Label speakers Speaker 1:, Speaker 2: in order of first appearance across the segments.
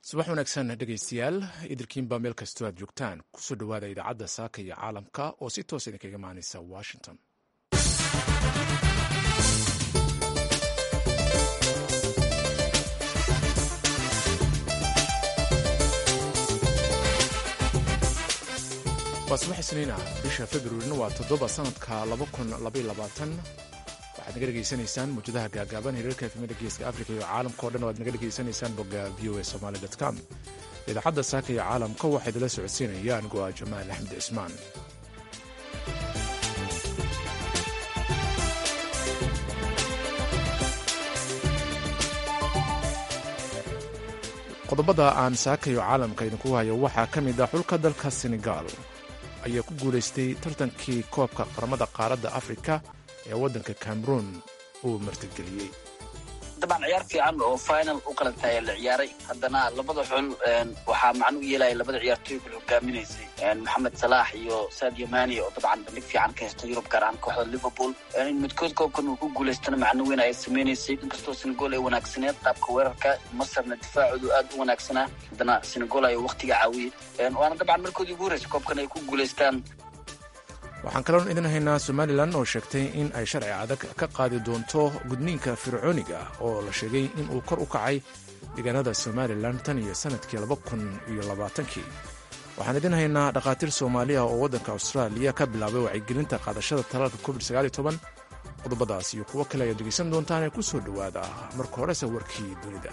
Speaker 1: subax wanaagsan dhegaystayaal idilkiinba meel kastoo aad joogtaan kusoo dhowaada idaacadda saaka iyo caalamka oo si toos idinkaga imaanaysa washington. waa subax isniin ah bisha februarina waa 7 sanadka 2022. waxaad naga dhegaysanaysaan muujadaha gaagaaban hirarka efemada geeska afrika iyo caalamka o dhan o aad naga dhegaysanaysaan bogga voa somali.com. idaacadda saaka iyo caalamka waxaa idinla socodsiinaya anigoo ah jamaal axmed cismaan. qodobada aan saaka iyo caalamka idinku hayo waxaa ka mid ah xulka dalka senegal ayaa ku guulaystay tartankii koobka qaramada qaaradda afrika ee waddanka cameroon uu martigeliyey.
Speaker 2: dabcan ciyaar fiican oo final u qalantay la ciyaaray haddana labada xul waxaa macno u yeelaya labada ciyaartooy ku hogaaminaysay Mohamed Salah iyo Sadio Mane oo dabcan bandhig fiican ka haysta Yurub gaar ahaan kooxda Liverpool in midkood koobkan uu ku guulaystana macno weyn ay sameeysay inkastoo Senegal ay wanaagsaneed qaabka weerarka Masarna difaacoodu aad u wanaagsanaa haddana Senegal ay waqtiga caawiyay waana dabcan markoodii ugu horeysay koobkan ay ku guulaystaan.
Speaker 1: waxaan kaloon idin haynaa somalilan oo sheegtay in ay sharci adag ka qaadi doonto gudniinka fircooniga oo la sheegay in uu kor u kacay deegaanada somalilan tan iyo sanadkii 2020. waxaan idin haynaa dhakhaatiir soomaaliya oo waddanka austraaliya ka bilaabay wacyigelinta qaadashada talaalka covid-19. qodobadaas iyo kuwo kale ayaad dhegaysan doontaan ee ku soo dhowaada marka horese warkii dunida.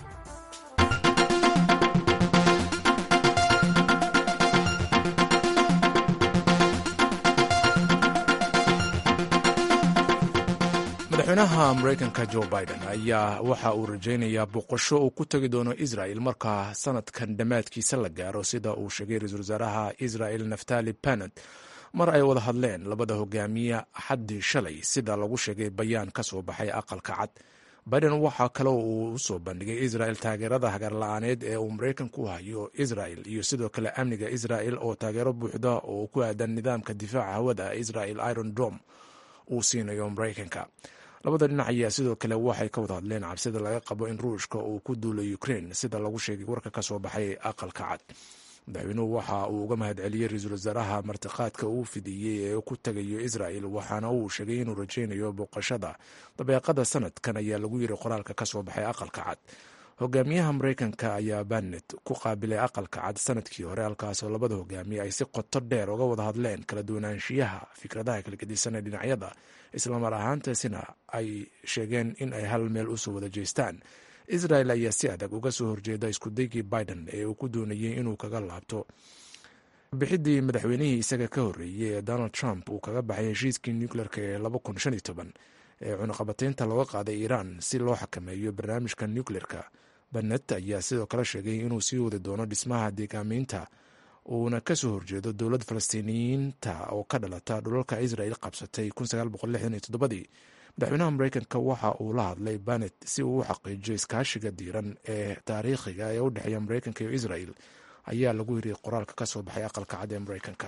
Speaker 1: madaxweynaha maraykanka jo biden ayaa waxa uu rajaynayaa boqosho uu ku tegi doono israel marka sanadkan dhammaadkiisa la gaaro sida uu sheegay ra-iisul wasaaraha israel naftali bennett mar ay wada hadleen labada hogaamiye axaddii shalay sida lagu sheegay bayaan ka soo baxay aqalka cad. biden waxaa kaloo uu usoo bandhigay israel taageerada hagaarla-aaneed ee uu maraykanku hayo israel iyo sidoo kale amniga israel oo taageero buuxda oo ku aadan nidaamka difaaca hawada israel iron dome uu siinayo maraykanka. labada dhinac ayaa sidoo kale waxay ka wada hadleen cabsida laga qabo in ruushka uu ku duulo ukraine sida lagu sheegay warka ka soo baxay aqalka cad. madaxweynuhu waxa uu uga mahadceliyey ra-iisul wasaaraha martiqaadka uu fidiyey ee ku tagayo israel waxaana uu sheegay inuu rajaynayo booqashada dabeeqada sanadkan ayaa lagu yiri qoraalka ka soo baxay aqalka cad. hogaamiyaha maraykanka ayaa Bennett ku qaabilay aqalka cad sanadkii hore halkaasoo labada hogaamiye ay si qoto dheer uga wada hadleen kala duwanaanshiyaha fikradaha kala gedisan ee dhinacyada islamar ahaantaasina ay sheegeen in ay hal meel usoo wada jeestaan. israel ayaa si adag uga soo horjeeda iskudaygii biden ee uu ku doonayay inuu kaga laabto bixidii madaxweynihii isaga ka horreeyey ee donald trump uu kaga baxay heshiiskii nuclearka ee 2015 ee cunaqabataynta looga qaaday iiraan si loo xakameeyo barnaamijka nuclearka. bennett ayaa sidoo kale sheegay inuu sii wadi doono dhismaha deegaameynta uuna ka soo horjeedo dowlad falastiiniyiinta oo ka dhalata dhulalka israel qabsatay 1967. madaxweynaha maraykanka waxa uu la hadlay bennett si uu u xaqiijiyo iskaashiga diiran ee taariikhiga ee u dhexeeya maraykanka iyo israel ayaa lagu yiri qoraalka ka soo baxay aqalka cad ee maraykanka.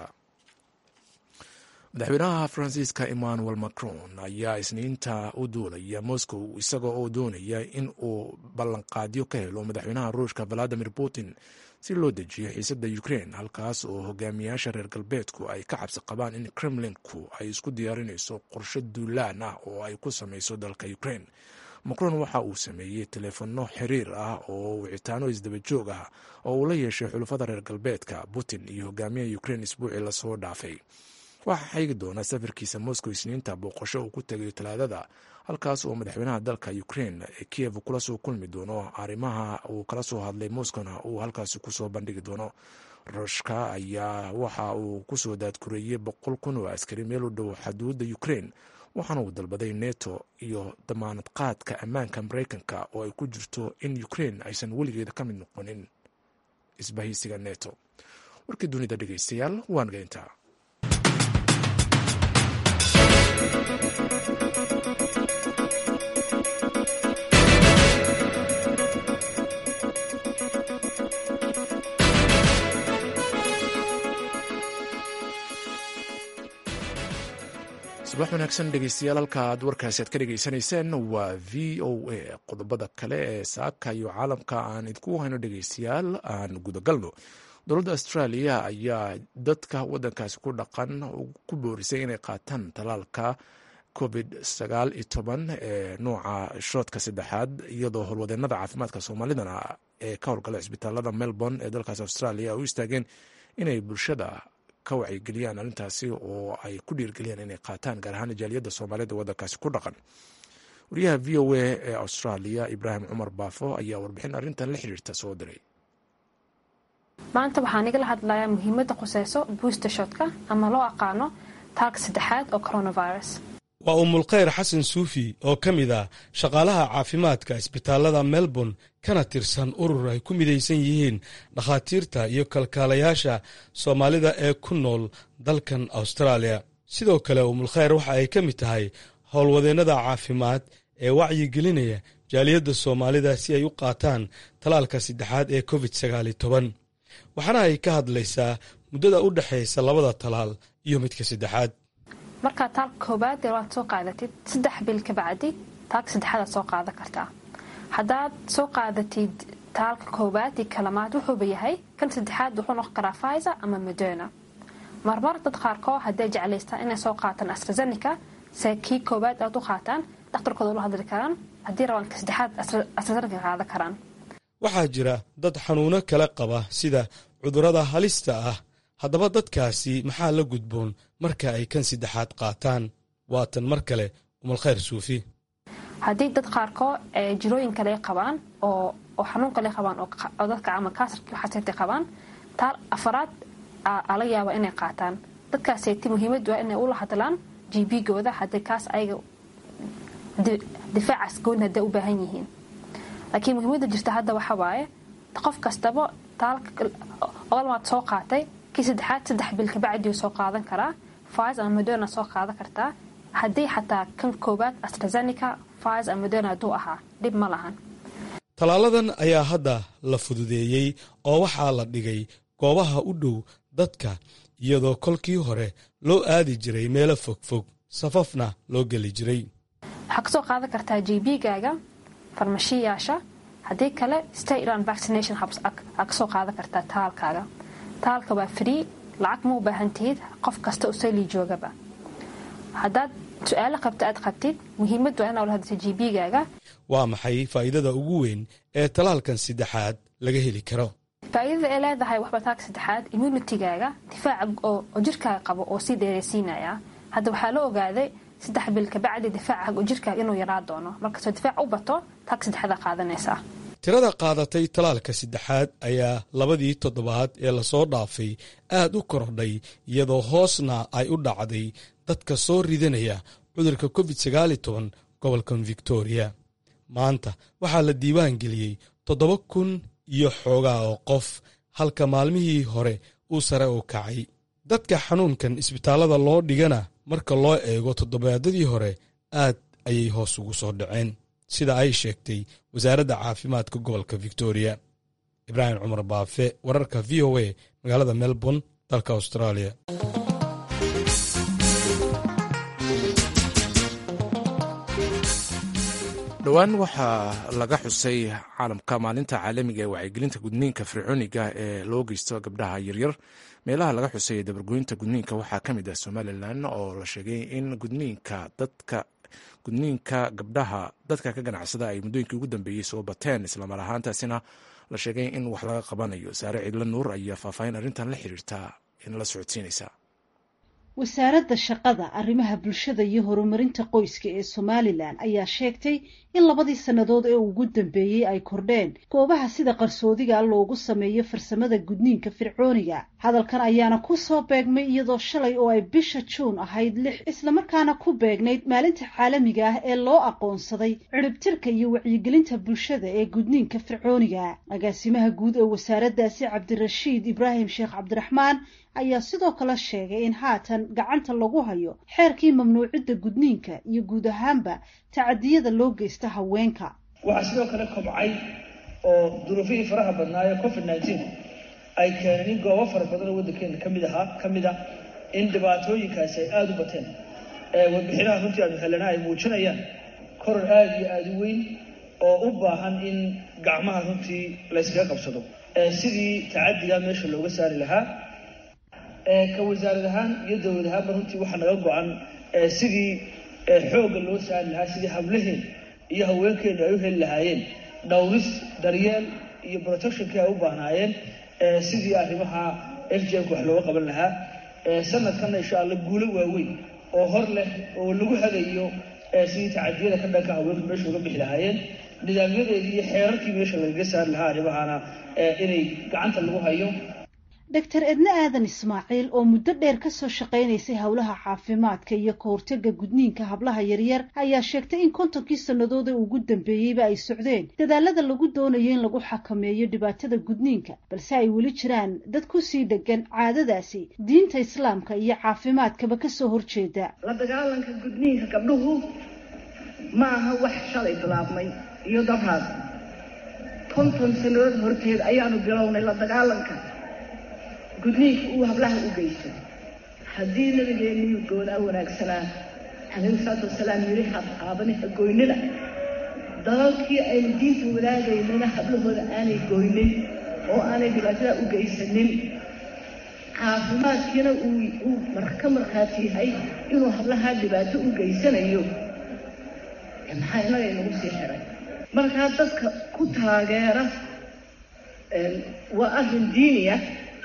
Speaker 1: madaxweynaha faransiiska emmanuel macron ayaa isniinta u duulaya moscow isagoo oo doonaya in uu ballanqaadyo ka helo madaxweynaha ruushka valadimir putin si loo dejiyo xiisadda ukraine halkaas oo hogaamiyaasha reer galbeedku ay ka cabsi qabaan in kremlinku ay isku diyaarinayso qorshe duulaan ah oo ay ku samayso dalka ukraine. macron waxa uu sameeyey teleefanno xiriir ah oo wicitaano isdaba joog ah oo uu la yeeshay xulafada reer galbeedka putin iyo hogaamiyaha ukraine isbuucii lasoo dhaafay. waxaa xigi doona safarkiisa moscow isniinta booqasho uu ku tegayo talaadada halkaas oo madaxweynaha dalka ukraine ee kiev kula soo kulmi doono arrimaha uu kala soo hadlay moscowna uu halkaasi kusoo bandhigi doono. ruushka ayaa waxa uu kusoo daadkureeyey 100,000 oo askari meel u dhow xuduudda ukraine waxaana uu dalbaday neto iyo damaanad qaadka ammaanka maraykanka oo ay ku jirto in ukraine aysan weligeeda ka mid noqonin isbahaysiga neto. warkii dunida dhegaystayaal waan geyntaa. subax wanaagsan dhegeystayaal, halka aad warkaasi aad ka dhegeysanayseen waa v o a. qodobada kale ee saaka iyo caalamka aan idinku hayno dhegeystayaal aan gudagalno. dowladda australia ayaa dadka wadankaasi ku dhaqan ku boorisay inay qaataan talaalka covid-19 ee nuuca shoodka saddexaad, iyadoo howlwadeenada caafimaadka soomaalidana ee ka howlgala cisbitaalada Melbourne ee dalkaas Australia u istaageen inay bulshada ka wacyigeliyaan arrintaasi oo ay ku dhiirgeliyaan inay qaataan, gaar ahaan jaaliyadda soomaalida wadankaasi ku dhaqan. wariyaha v o a ee Australia Ibraahim Cumar Baafo ayaa warbixin arrintan la xiriirta soo diray.
Speaker 3: maanta waxaan igala hadlayaa muhiimadda quseyso booster shotka ama loo aqaano taalka saddexaad oo coronavirus.
Speaker 4: waa umulkhayr xasan suufi oo ka mid ah shaqaalaha caafimaadka isbitaalada Melbourne kana tirsan urur ay ku midaysan yihiin dhakhaatiirta iyo kalkaalayaasha Soomaalida ee ku nool dalkan Australia. sidoo kale umulkhayr waxa ay ka mid tahay howlwadeennada caafimaad ee wacyigelinaya jaaliyadda Soomaalida si ay u qaataan talaalka saddexaad ee covid-19, waxaana ay ka hadlaysaa muddada u dhaxaysa labada talaal iyo midka saddexaad.
Speaker 3: marka taalka koobaad waad soo qaadatid 3 bil ka bacdi taalka saddexaad soo qaadan kartaa. haddaad soo qaadatid taalka koobaad iyo kalamaad wuxuu yahay kan saddexaad wuxuu noqon karaa Pfizer ama Moderna. marmar dad qaarkood hadday jeclaystaan inay soo qaataan AstraZeneca kii koobaad aad u qaataan, dhakhtarkooda la hadli karaan haddii rabaan ka saddexaad AstraZeneca qaadan karaan.
Speaker 4: waxaa jira dad xanuuno kala qaba sida cudurrada halista ah. haddaba dadkaasi maxaa la gudboon marka ay kan saddexaad qaataan? waatan mar kale umulkhayr suufi.
Speaker 3: haddii dad qaarkood jirooyin kale qabaan oo xanuun kale qabaan oo dadka ama kansarka xasaasiyadda qabaan, taal afaraad ala yaaba inay qaataan. dadkaasi muhiimadu waa inay ula hadlaan GP-gooda haddii kaas ayaga difaacaas goon hadday u baahan yihiin. laakiin muhiimadda jirta hadda waxa waaye qof kastaba taalka olmaad soo qaatay kii saddexaad 3 bil ka bacdi soo qaadan karaa. Pfizer ama Moderna soo qaadan kartaa. haddii xataa kan koobaad AstraZeneca, Pfizer ama Moderna duu ahaa dhib ma lahan.
Speaker 4: talaaladan ayaa hadda la fududeeyey oo waxaa la dhigay goobaha u dhow dadka, iyadoo kolkii hore loo aadi jiray meelo fogfog, safafna loo geli jiray.
Speaker 3: waxaa ka soo qaadan kartaa GP-gaaga, farmashiyaasha. haddii kale state run vaccination hubs ka soo qaadan kartaa taalkaaga. taalka waa free, lacag ma u baahan tihid, qof kasta usayli joogaba. haddaad su-aalo qabta aad qabtid, muhiimadu waa inaad la hadlayso GP-gaaga.
Speaker 4: waa maxay faa'iidada ugu weyn ee talaalkan saddexaad laga heli karo?
Speaker 3: faa'iidada ay leedahay waxba taalka saddexaad immunitygaaga, difaaca oo jirkaaga qabo oo sii dheeraysiinaya. hadda waxaa la ogaaday 3 bil ka bacdi difaaca jirkaaga inuu yaraa doono. markastoo difaac u bato taalka saddexaad qaadanaysaa.
Speaker 4: tirada qaadatay talaalka saddexaad ayaa 2 toddobaad ee lasoo dhaafay aad u kordhay, iyadoo hoosna ay u dhacday dadka soo ridanaya cudurka covid-19 gobolkan Victoria. maanta waxaa la diiwaan geliyey 7,000 iyo xoogaa oo qof, halka maalmihii hore uu sare u kacay. dadka xanuunkan isbitaalada loo dhigana marka loo eego toddobaadyadii hore aad ayay hoos ugu soo dhaceen, sida ay sheegtay wasaaradda caafimaadka gobolka Victoria. Ibraahim Cumar Baafe, wararka v o a, magaalada Melbourne, dalka Australia.
Speaker 1: dhowaan waxaa laga xusay caalamka maalinta caalamiga ee wacyigelinta gudniinka fircooniga ee loo geysto gabdhaha yaryar. meelaha laga xusay dabargoynta gudniinka waxaa ka mid ah Somalilan, oo la sheegay in gudniinka gabdhaha dadka ka ganacsada ay muddooyinkii ugu dambeeyey soo bateen, islamar ahaantaasina la sheegay in wax laga qabanayo. Saare Cidlo Nuur ayaa faahfaahin arrintan la xiriirta in la socodsiinaysa.
Speaker 5: wasaaradda shaqada, arrimaha bulshada iyo horumarinta qoyska ee Somalilan ayaa sheegtay in 2 sannadood ee ugu dambeeyey ay kordheen goobaha sida qarsoodiga loogu sameeyo farsamada gudniinka fircooniga. hadalkan ayaana ku soo beegmay iyadoo shalay oo ay bisha Juun ahayd 6 isla markaana ku beegnayd maalinta caalamiga ah ee loo aqoonsaday ciribtirka iyo wacyigelinta bulshada ee gudniinka fircooniga. agaasimaha guud ee wasaaraddaasi Cabdirashiid Ibraahim Sheekh Cabdiraxmaan ayaa sidoo kale sheegay in haatan gacanta lagu hayo xeerkii mamnuucidda gudniinka iyo guud ahaanba tacadiyada loo geysta haweenka.
Speaker 6: waxaa sidoo kale kobcay oo duruufihii faraha badnaaye covid-19 ay keeneen in goobo fara badan oo waddankeena ka mid ah in dhibaatooyinkaasi ay aada u bateen. warbixinaha runtii aanu helana ay muujinayaan koror aada iyo aada u weyn oo u baahan in gacmaha runtii layskaga qabsado sidii tacadiga meesha looga saari lahaa ka wasaarad ahaan iyo dowlad ahaanba runtii waxaa naga go-an sidii xoogga loo saari lahaa sidii hablaheen iyo haweenkeenu ay u heli lahaayeen dhowris daryeel iyo protectionkii ay u baahnaayeen sidii arrimaha FGM wax looga qaban lahaa sanadkan insha Allah guulo waaweyn oo hor leh oo lagu hagayo sidii tacadiyada ka dhanka haweenka meesha uga bixi lahaayeen nidaamyadeedii iyo xeerarkii meesha lagaga saari lahaa arrimahana inay gacanta lagu hayo.
Speaker 5: Dr. Edna Aadan Ismaaciil oo muddo dheer ka soo shaqaynaysay howlaha caafimaadka iyo ka hortagga gudniinka hablaha yaryar ayaa sheegtay in 50 sannadood ee ugu dambeeyayba ay socdeen dadaalada lagu doonayo in lagu xakameeyo dhibaatada gudniinka balse ay weli jiraan dad ku sii dhegan caadadaasi diinta islaamka iyo caafimaadkaba ka soo horjeeda.
Speaker 7: La dagaalanka gudniinka gabdhuhu ma aha wax shalay bilaabmay iyo dabraad 50 sannadood horteed ayaanu bilownay la dagaalanka gudniinka uu hablaha u geystay haddii nabigeenu goodaa wanaagsanaa calayhi salaatu wasalaam yiri hablaha goynina dalalkii ay diinta wadaagaynana hablahooda aanay goynin oo aanay dhibaatada u geysanin caafimaadkiina uu markhaati yahay inuu hablaha dhibaato u geysanayo maxaa inaga inagu sii xiray markaa dadka ku taageera waa arrin diiniya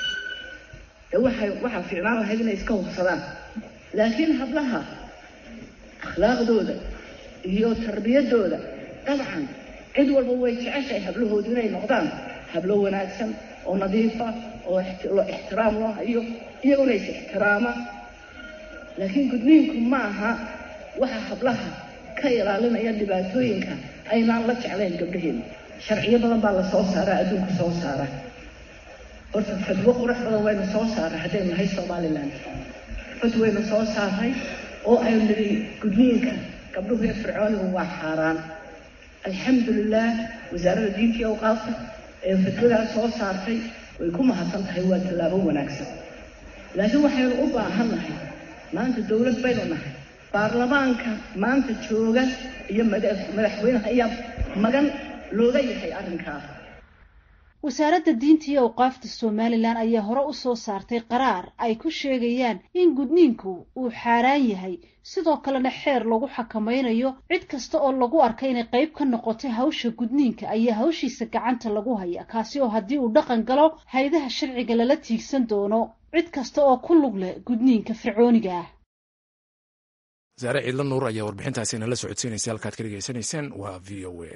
Speaker 7: waxaa fiicnaan lahayd inay iska hubsadaan laakiin hablaha akhlaaqdooda iyo tarbiyadooda dabcan cid walba way jeceshahay hablahoodu inay noqdaan hablo wanaagsan oo nadiifa oo ixtiraam loo hayo iyaguna is ixtiraama laakiin gudniinku ma aha waxa hablaha ka ilaalinaya dhibaatooyinka aynaan la jeclayn gabdhaheena sharciyo badan baa la soo saaraa adduunka soo saara horta fadwo qurux badan waynu soo saaray haddaynu nahay Somaliland fadwaynu soo saaray oo aynu nidhi gudniinka gabdhuhu ee fircoonigu waa xaaraan alxamdulilah wasaaradda diinta iyo awqaafta ee fadwadaa soo saartay way ku mahadsan tahay waa tallaabo wanaagsan laakiin waxaynu u baahannahay maanta dowlad baynu nahay baarlamaanka maanta jooga iyo madaxweynaha ayaa magan looga yahay arrinkaas.
Speaker 5: wasaaradda diinta iyo awqaafta Somaliland ayaa hore u soo saartay qaraar ay ku sheegayaan in gudniinku uu xaaraan yahay sidoo kalena xeer lagu xakameynayo cid kasta oo lagu arkay inay qayb ka noqotay hawsha gudniinka ayaa hawshiisa gacanta lagu haya kaasi oo haddii uu dhaqan galo hay'adaha sharciga lala tiigsan doono cid kasta oo ku lug leh gudniinka fircooniga ah.
Speaker 1: Zaare Ciidla Nuur ayaa warbixintaasi nala socodsiinaysa halkaad ka dhageysanaysaan waa VOA.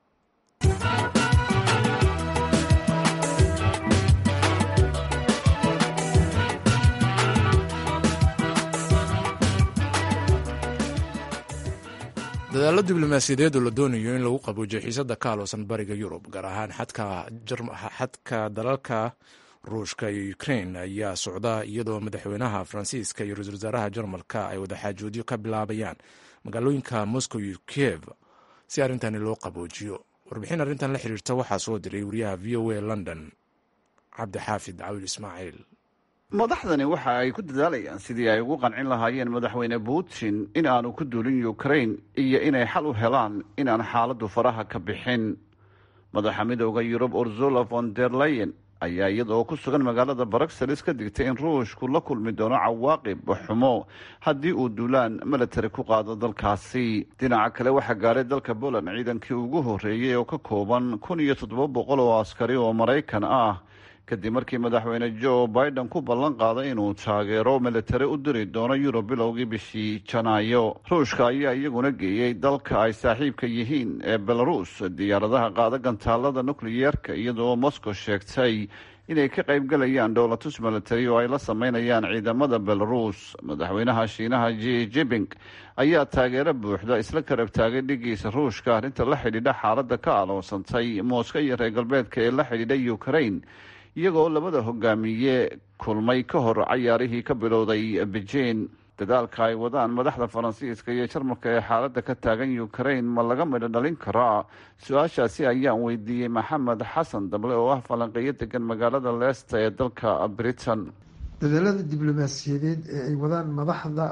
Speaker 1: dadaalo diblomaasiyadeed oo la doonayo in lagu qaboojiyo xiisadda ka aloosan bariga Yurub gaar ahaan xadka dalalka Ruushka iyo Ukraine ayaa socda iyadoo madaxweynaha Faransiiska iyo ra'iisul wasaaraha Jarmalka ay wada xaajoodyo ka bilaabayaan magaalooyinka Moscow iyo Kiev si arrintani loo qaboojiyo. Warbixin arrintan la xiriirta waxaa soo diray wariyaha VOA London Cabdi Xaafid Cawil Ismaaciil.
Speaker 8: madaxdani waxa ay ku dadaalayaan sidii ay ugu qancin lahaayeen madaxweyne Putin in aanu ku duulin Ukraine iyo inay xal u helaan inaan xaaladdu faraha ka bixin. madaxa midowga Yurub Ursula von der Leyen ayaa iyadoo ku sugan magaalada Brussels ka digtay in Ruushku la kulmi doono cawaaqib xumo haddii uu duulaan military ku qaado dalkaasi. dhinaca kale waxaa gaaray dalka Poland ciidankii ugu horeeyay oo ka kooban 1700 oo askari oo Maraykan ah kadib markii madaxweyne Joe Biden ku ballan qaaday inuu taageero military u diri doono Yurub bilowgii bishii Janaayo. Ruushka ayaa iyaguna geeyay dalka ay saaxiibka yihiin ee Belarus diyaaradaha qaada gantaalada nukliyeerka iyadoo Moscow sheegtay inay ka qayb galayaan dowlatus military oo ay la sameynayaan ciidamada Belarus. madaxweynaha Shiinaha Xi Jinping ayaa taageero buuxda isla karab taagay dhigiisa Ruushka arrinta la xidhiidha xaaladda ka aloosantay Moscow iyo reer galbeedka ee la xidhiidha Ukraine iyagoo labada hogaamiye kulmay ka hor cayaarihii ka bilowday Beijing. dadaalka ay wadaan madaxda Faransiiska iyo Jarmalka ee xaaladda ka taagan Ukraine ma laga midho dhalin karaa? su-aashaasi ayaan weydiiyey Maxamed Xasan Dable oo ah falanqeeyo degan magaalada Leicester ee dalka Britain.
Speaker 9: dadaalada diblomaasiyadeed ee ay wadaan madaxda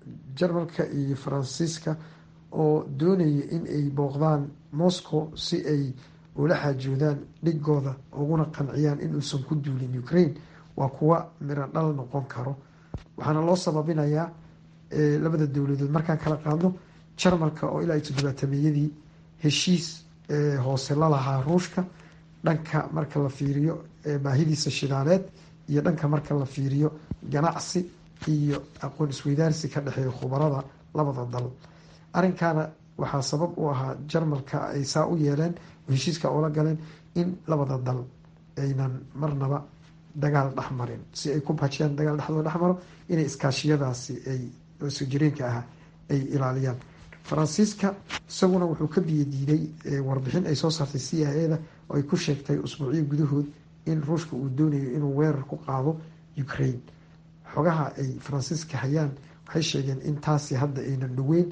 Speaker 9: Jarmalka iyo Faransiiska oo doonaya in ay booqdaan Moscow si ay ula xaajoodaan dhigooda uguna qanciyaan in uusan ku duulin Ukraine waa kuwa miro dhal noqon karo. waxaana loo sababinayaa labada dowladood markaan kala qaadno Jarmalka oo ilaa 70-meeyadii heshiis hoose la lahaa Ruushka dhanka marka la fiiriyo baahidiisa shidaaleed iyo dhanka marka la fiiriyo ganacsi iyo aqoon isweydaarsi ka dhexeeya khubarada labada dal. arrinkaana waxaa sabab u ahaa Jarmalka ay saa u yeeleen heshiiska oo la galeen in labada dal aynan marnaba dagaal dhexmarin si ay ku baajiyaan dagaal dhexdooda dhexmaro inay iskaashiyadaasi ay soo jireenka ah ay ilaaliyaan. Faransiiska isaguna wuxuu ka biyadiiday warbixin ay soo saartay CIA-da oo ay ku sheegtay usbuucyo gudahood in Ruushka uu doonayo inuu weerar ku qaado Ukraine. xogaha ay Faransiiska hayaan waxay sheegeen in taasi hadda aynan dhaweyn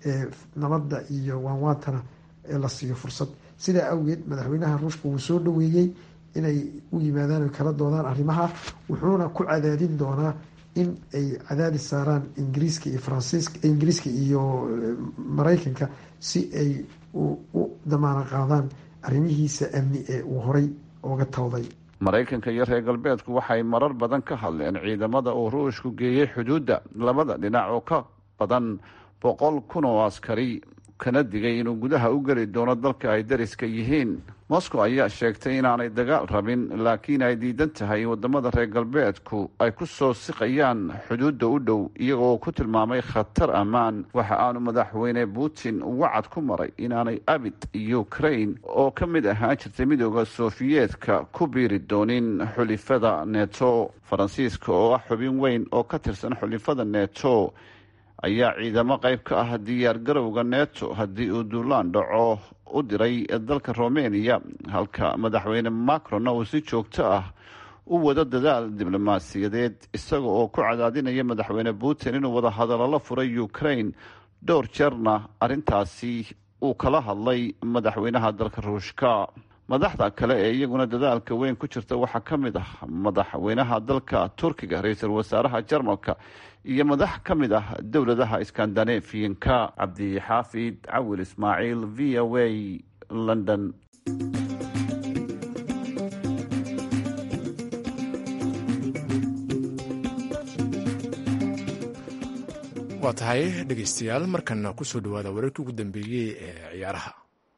Speaker 9: nabadda iyo waanwaantana la siiyo fursad. sidaa awgeed madaxweynaha Ruushka wuu soo dhaweeyey inay u yimaadaan kala doodaan arrimaha wuxuuna ku cadaadin doonaa in ay cadaadis saaraan Ingiriiska iyo Faransiiska Ingiriiska iyo Mareykanka si ay u damaanad qaadaan arrimihiisa amni ee uu horay uga tawday.
Speaker 8: Mareykanka iyo reer galbeedku waxay marar badan ka hadleen ciidamada uu Ruushku geeyay xuduudda labada dhinac oo ka badan 100,000 oo askari kana digay inuu gudaha u geli doono dalka ay dariska yihiin. Moscow ayaa sheegtay inaanay dagaal rabin laakiin ay diidan tahay wadamada reer galbeedku ay ku soo siqayaan xuduudda u dhow iyagoo ku tilmaamay khatar ammaan. waxa aanu madaxweyne Putin wacad ku maray inaanay abid Ukraine oo ka mid ahaan jirtay midooda Soofiyeedka ku biiri doonin xulifada NATO. Faransiiska oo ah xubin weyn oo ka tirsan xulifada NATO ayaa ciidamo qayb ka ah diyaar garowga NATO haddii uu duulaan dhaco u diray dalka Romania halka madaxweyne Macron uu si joogto ah u wada dadaal diblomaasiyadeed isaga oo ku cadaadinaya madaxweyne Putin inuu wada hadallo la furay Ukraine dhowr jeerna arrintaasi uu kala hadlay madaxweynaha dalka Ruushka. madaxda kale ee iyaguna dadaalka weyn ku jirta waxaa ka mid ah madaxweynaha dalka Turkiga, ra'iisul wasaaraha Jarmalka iyo madax ka mid ah dowladaha Iskandinaafiyanka. Cabdi Xaafid Cawil Ismaaciil, VOA, London.
Speaker 1: waa tahay dhegaystayaal markana ku soo dhawaada wararkii ugu dambeeyey ee ciyaaraha.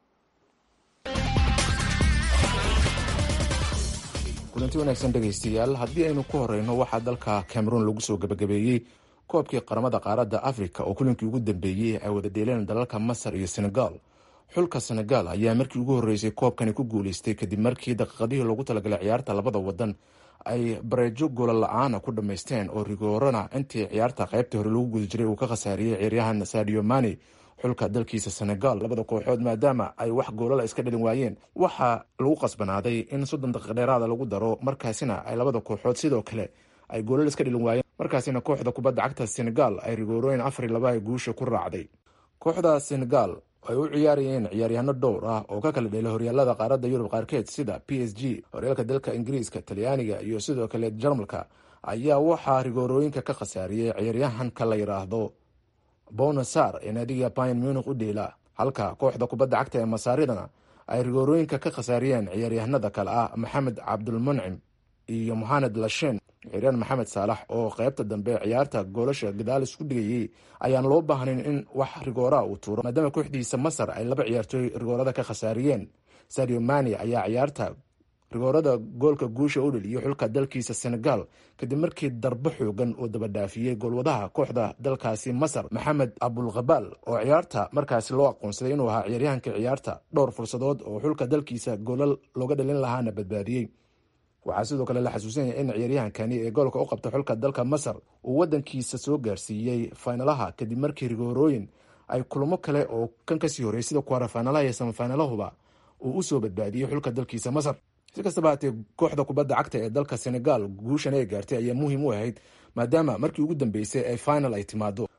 Speaker 1: kulanti wanaagsan dhegaystayaal, haddii aynu ku horeyno waxaa dalka Cameroon lagu soo gabagabeeyey koobkii qaramada qaaradda Afrika oo kulankii ugu dambeeyey ay wada dheeleen dalalka Masar iyo Senegal. xulka Senegal ayaa markii ugu horeysay koobkani ku guuleystay kadib markii daqiiqadihii loogu talagalay ciyaarta labada wadan ay bareejo goola la-aana ku dhammaysteen oo rigoorana intii ciyaarta qaybtii hore lagu guda jiray uu ka khasaariyey ciyaaryahan Sadio Mane xulka dalkiisa Senegal. labada kooxood maadaama ay wax goolala iska dhalin waayeen waxaa lagu qasbanaaday in 30 daqiiqo dheeraada lagu daro, markaasina ay labada kooxood sidoo kale ay goolal iska dhalin waayeen, markaasina kooxda kubadda cagta Senegal ay rigoorooyin 4-2 ay guusha ku raacday. kooxda Senegal ay u ciyaarayeen ciyaaryahano dhowr ah oo ka kala dheelay horyaalada qaaradda Yurub qaarkeed sida PSG, horyaalka dalka Ingiriiska, Talyaaniga iyo sidoo kale Jarmalka, ayaa waxaa rigoorooyinka ka khasaariyey ciyaaryahanka la yiraahdo Bouna Sarr ee naadiga Bayern Munich u dheela, halka kooxda kubadda cagta ee Masaaridana ay rigoorooyinka ka khasaariyeen ciyaaryahanada kale ah Maxamed Cabdulmuncim iyo Mohamed Lashen. ciyaaryahan Maxamed Saalax oo qaybta dambe ciyaarta goolasha gadaal isku dhigayay ayaan loo baahnayn in wax rigoora uu tuuro maadaama kooxdiisa Masar ay laba ciyaartooy rigoorada ka khasaariyeen. Sadio Mane ayaa ciyaarta rigoorada goolka guusha u dhaliyay xulka dalkiisa Senegal kadib markii darbo xoogan uu daba dhaafiyey goolwadaha kooxda dalkaasi Masar Maxamed Abulqabal oo ciyaarta markaasi loo aqoonsaday inuu ahaa ciyaaryahanka ciyaarta. dhowr fursadood oo xulka dalkiisa goolal looga dhalin lahaana badbaadiyey. waxaa sidoo kale la xasuusan yahay in ciyaaryahankani ee goolka u qabta xulka dalka Masar uu wadankiisa soo gaarsiiyey finalaha kadib markii rigoorooyin ay kulamo kale oo kan kasii horeeyay sida kwara finalaha iyo semifinalahuba uu usoo badbaadiyey xulka dalkiisa Masar. si kastaba haatee kooxda kubadda cagta ee dalka Senegal guushan ay gaartay ayaa muhiim u ahayd maadaama markii ugu dambeysay ay final ay timaado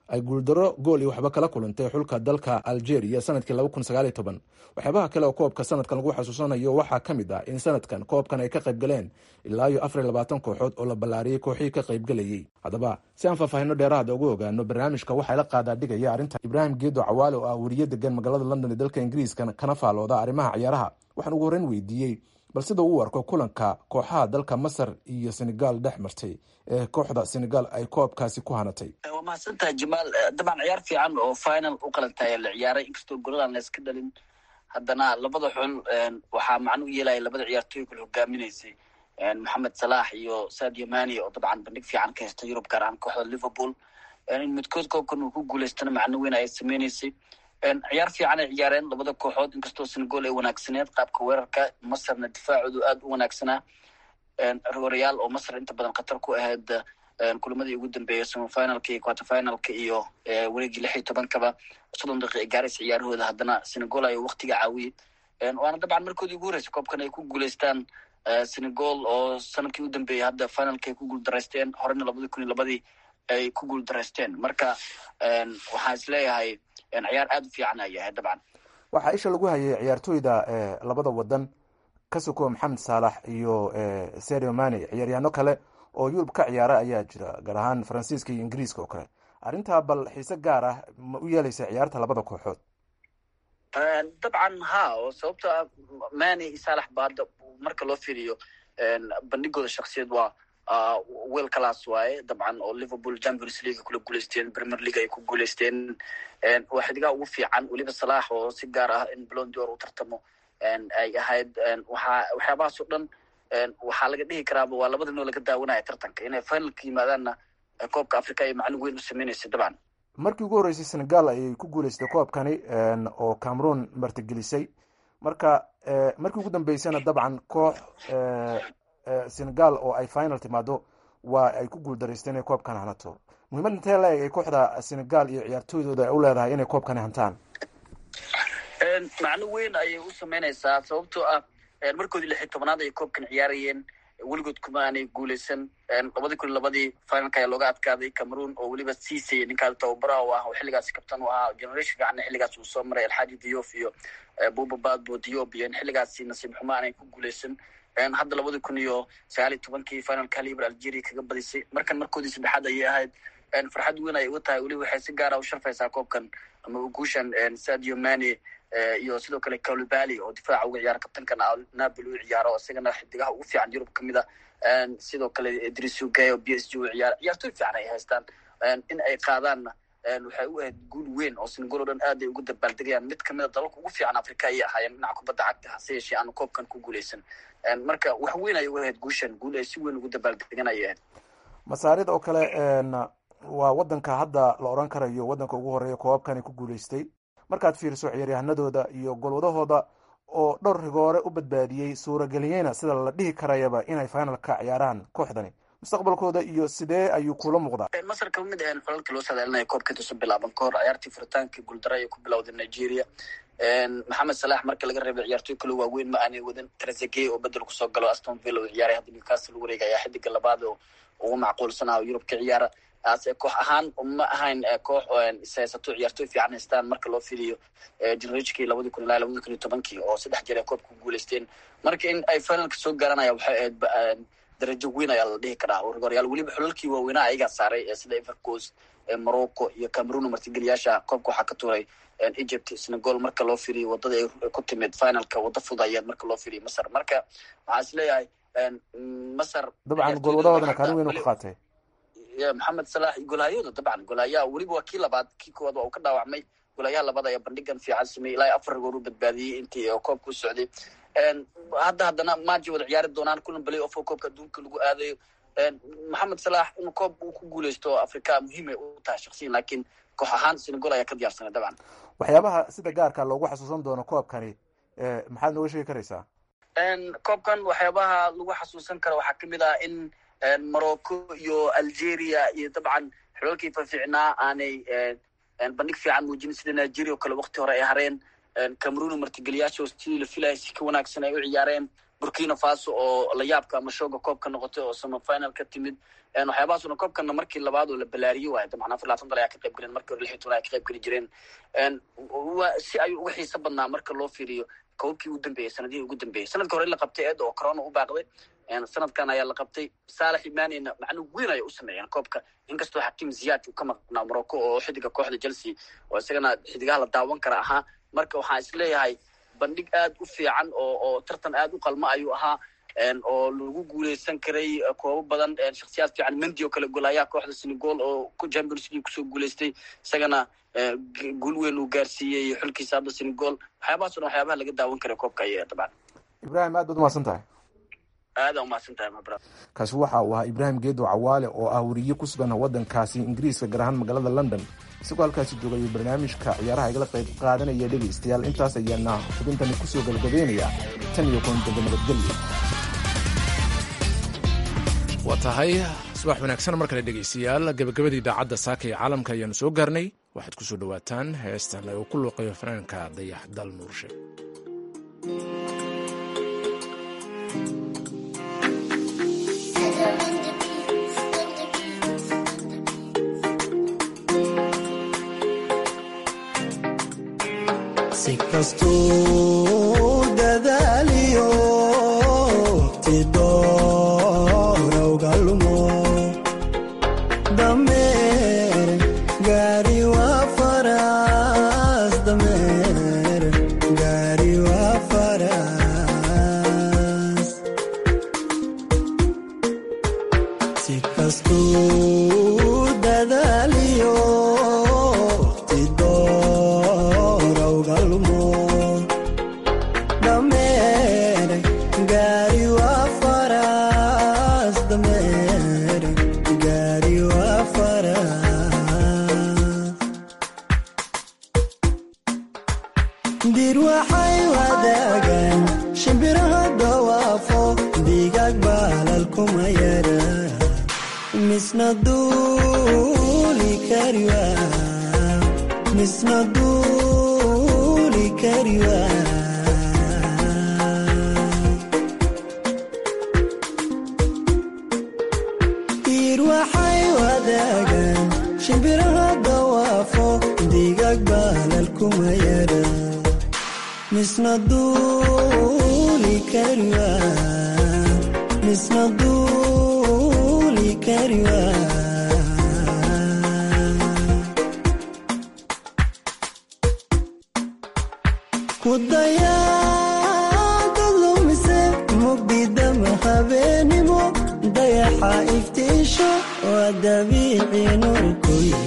Speaker 1: ay guuldaro gool iyo waxba kala kulantay xulka dalka Algeria sanadkii 2019. waxyaabaha kale oo koobka sanadkan lagu xasuusanayo waxaa ka mid ah in sanadkan koobkan ay ka qayb galeen ilaa iyo 24 kooxood oo la ballaariyay kooxihii ka qayb galayay. haddaba si aan faahfaahinno dheeraad ugu ogaano barnaamijka waxaa la qaadaa dhigaya arrinta Ibrahim Geedo Cawaale oo ah wariye degan magaalada London ee dalka Ingiriiska kana faalooda arrimaha ciyaaraha. waxaan ugu horreyn weydiiyey bal sida uu arko kulanka kooxaha dalka Masar iyo Senegal dhex martay ee kooxda Senegal ay koobkaasi ku hanatay.
Speaker 2: waa mahadsantahay Jamaal. dabcan ciyaar fiican oo final u qalantay la ciyaaray inkastoo gooladan la iska dhalin, haddana labada xul waxaa macno u yeelaya labada ciyaartooy kala hogaaminaysay Mohamed Salah iyo Sadio Mane oo dabcan bandhig fiican ka haystay Yurub gaar ahaan kooxda Liverpool. in midkood koobkan uu ku guuleystana macno weyn ay sameynaysay. ciyaar fiican ay ciyaareen labada kooxood inkastoo Senegal ay wanaagsaneed qaabka weerarka, Masarna difaacoodu aad u wanaagsanaa. Real oo Masar inta badan khatar ku ahayd kulamadii ugu dambeeyay semifinalka iyo quarterfinalka iyo wareegii 16-kaba 30 daqiiqo ay gaaraysa ciyaarahooda, haddana Senegal ay waqtiga caawiyay. waana dabcan markoodii ugu horeysay koobkan ay ku guuleystaan. Senegal oo sanadkii u dambeeyay hadda finalka ay ku guuldareysteen, horena 2002 ay ku guuldareysteen. marka waxaan isleeyahay ciyaar aad u fiican ay yahay. dabcan
Speaker 1: waxaa isha lagu hayay ciyaartooyda labada wadan ka soko Mohamed Salah iyo Sadio Mane. ciyaaryahanno kale oo Yurub ka ciyaara ayaa jira gaar ahaan Faransiiska iyo Ingiriiska oo kale. arrintaa bal xiise gaar ah ma u yeelaysa ciyaarta labada kooxood?
Speaker 2: dabcan oo sababta Mane iyo Salah baad marka loo fiiriyo bandhigooda shakhsiyeed waa weel class waaye. dabcan oo Liverpool Champions League kula guuleysteen, Premier League ay ku guuleysteen. waa xidiga ugu fiican waliba Salah oo si gaar ah in Ballon d'Or u tartamo ay ahayd. waxyaabahaas oo dhan waxaa laga dhihi karaaba waa labada noo laga daawanaya tartanka inay finalka yimaadaanna koobka Afrika ay macno weyn u sameynaysa. dabcan
Speaker 1: markii ugu horeysay Senegal ayay ku guuleystay koobkani oo Cameroon martigelisay. marka markii ugu dambeysana dabcan koox Senegal oo ay final timaado waa ay ku guuldareysteen inay koobkan hanato. muhiimad intee leeg ay kooxda Senegal iyo ciyaartooydooda ay u leedahay inay koobkan hantaan?
Speaker 2: macno weyn ayay u sameynaysaa sababtoo ah markoodii 16aad ay koobkan ciyaarayeen weligood kuma aanay guuleysan. 2002 finalka ayaa looga adkaaday Cameroon oo weliba Cissé ninkaas tababaraha u ah oo xilligaas kabtan u ahaa generation fiican xilligaas uu soo maray Alhaji Diop iyo Bouba Badbo Diop iyo xilligaas nasiib xumo aanay ku guuleysan. hadda 2019 finalka Libre Algeria kaga badisay. markoodii saddexaad ayay ahayd. farxad weyn ay u tahay. weliba waxay si gaar ah u sharfaysaa koobkan ama guushan Sadio Mane iyo sidoo kale Koulibaly oo difaaca uga ciyaara kabtankan Napoli u ciyaaro isagana xidigaha ugu fiican Yurub kamid ah. sidoo kale Idrissa Gueye oo PSG u ciyaara. ciyaartooy fiican ay haystaan. in ay qaadaanna waxay u ahayd guul weyn oo Senegal oo dhan aad ay ugu dabaaldegayaan. mid kamid ah dalalka ugu fiican Afrika ayay ahaayeen dhinaca kubadda cagta hase yeeshee aan koobkan ku guuleysan. marka wax weyn ay u ahayd guushan, guul ay si weyn ugu dabaaldegan ay ahayd.
Speaker 1: Masaarida oo kale waa wadanka hadda la oran karayo wadanka ugu horeeya koobkan ku guuleystay. markaad fiiriso ciyaaryahanadooda iyo golwadahooda oo dhowr rigoore u badbaadiyay suurageliyayna sida la dhihi karayaba inay finalka ciyaaraan kooxdani, mustaqbalkooda iyo sidee ayuu kula muuqdaa?
Speaker 2: Masar ka mid ah xulalka loo saadaalinayo koobka inta soo bilaaban ka hor ciyaartii furitaanka guuldaro ay ku bilowday Nigeria. Mohamed Salah marka laga reebay ciyaartooy kale waaweyn ma aanay wadan. Trezeguet oo bedel ku soo galo Aston Villa oo ciyaaray hadda Newcastle wareegaya xidiga labaad oo ugu macquulsanaa Yurub ka ciyaara. koox ahaan ma ahayn koox siyaasato ciyaartooy fiican haystaan marka loo fiiriyo generation-kii 2010 oo 3 jeer koobka ku guuleysteen. marka in ay finalka soo garanaya waxay ahayd darajo weyn ayaa la dhihi karaa. Real waliba xulalkii waaweynaa ayaga saaray sida Ivory Coast, Morocco iyo Cameroon martigeliyaasha koobka waxaa ka tuuray Egypt, Senegal marka loo fiiriyo wadada ay ku timid finalka wada fudayeed marka loo fiiriyo Masar. marka waxaa is leeyahay Masar
Speaker 1: dabcan golwadahoodana kaalin weyn u qaatay.
Speaker 2: Mohamed Salah golahayooda dabcan golahayaa weliba waa kii labaad, kii koowaad waa uu ka dhaawacmay. golahayaa labaad ayaa bandhigan fiican sameeyey ilaa 4 goor u badbaadiyey intii koobka u socday. haddana maaji wada ciyaari doonaan kulan play off koobka adduunka lagu aadayo. Mohamed Salah inuu koob uu ku guuleysto Afrika muhiim ay u tahay shakhsiyan, laakiin koox ahaan Senegal ayaa ka diyaarsanay dabcan.
Speaker 1: waxyaabaha sida gaarka loogu xasuusan doono koobkani maxaad nooga sheegi karaysaa?
Speaker 2: koobkan waxyaabaha lagu xasuusan karo waxaa kamid ah in Morocco iyo Algeria iyo dabcan xulalkii fiicnaa aanay bandhig fiican muujin sida Nigeria oo kale waqti hore ay hareen. Cameroon martigeliyaasha sidii la filayay si ka wanaagsan ay u ciyaareen. burkina faso oo la yaabka ama showga koobka noqotay oo semifinal ka timid waxyaabahaasuna koobkana markii labaad oo la balaariyey waayo dabcan 24 dal ayaa ka qayb galeen markii hore 16 ayaa ka qayb geli jireen si ayuu uga xiiso badnaa marka loo fiiriyo koobkii ugu dambeeyey sanadihii ugu dambeeyey sanadka hore la qabtay eed oo corona u baaqday sanadkan ayaa la qabtay Salah Imanina macnu weyn ay u sameeyeen koobka inkastoo Hakim Ziyech uu ka maqnaa Morocco oo xidiga kooxda Chelsea oo isagana xidigaha la daawan kara ahaa marka waxaan isleeyahay bandhig aad u fiican oo tartan aad u qalma ayuu ahaa oo lagu guuleysan karay koob badan shakhsiyaad fiican Mendy oo kala golaya kooxda Senegal oo ku Champions League kusoo guuleystay isagana guul weyn uu gaarsiiyay xulkiisa hadda Senegal waxyaabaha laga daawan karay koobka ayaa dabcan
Speaker 1: Ibrahim aad u maasantahay
Speaker 2: aad u maasantahay mabra
Speaker 1: kaasi waxa uu ahaa Ibrahim Geedo Cawaale oo ah wariye ku sugan wadankaasi Ingiriiska gaar ahaan magaalada London isagoo halkaasi joogay barnaamijka ciyaaraha igala qayb qaadanaya dhegeystayaal intaas ayaana xubintani kusoo gabagabeynaya tan iyo kulanti nabadgelyo waa tahay subax wanaagsan mar kale dhegeystayaal gabagabadii idaacadda saaka ee caalamka ayaanu soo gaarnay waxaad ku soo dhawaataan heestan oo ku luuqayo fanaanka Dayax Dal Nuurshe
Speaker 10: si kastuu dadaaliyo waqti doora uga lumo dameer gaari waa faras dameer gaari waa faras si kastuu dadaaliyo waqti doora uga lumo dameer gaari waa faras dameer gaari waa faras dir waxay wadaagaan shimbiraha dawaafo digaag baalal kuma yara misna duuli kari waa misna duuli kari waa dir waxay wadaagaan shimbiraha dawaafo digaag baalal kuma yara misna duuli kari waa misna duuli kari waa kudayaada lumise mugdidama habeenimo dayaxa iftiisho waa dabiici nurkuye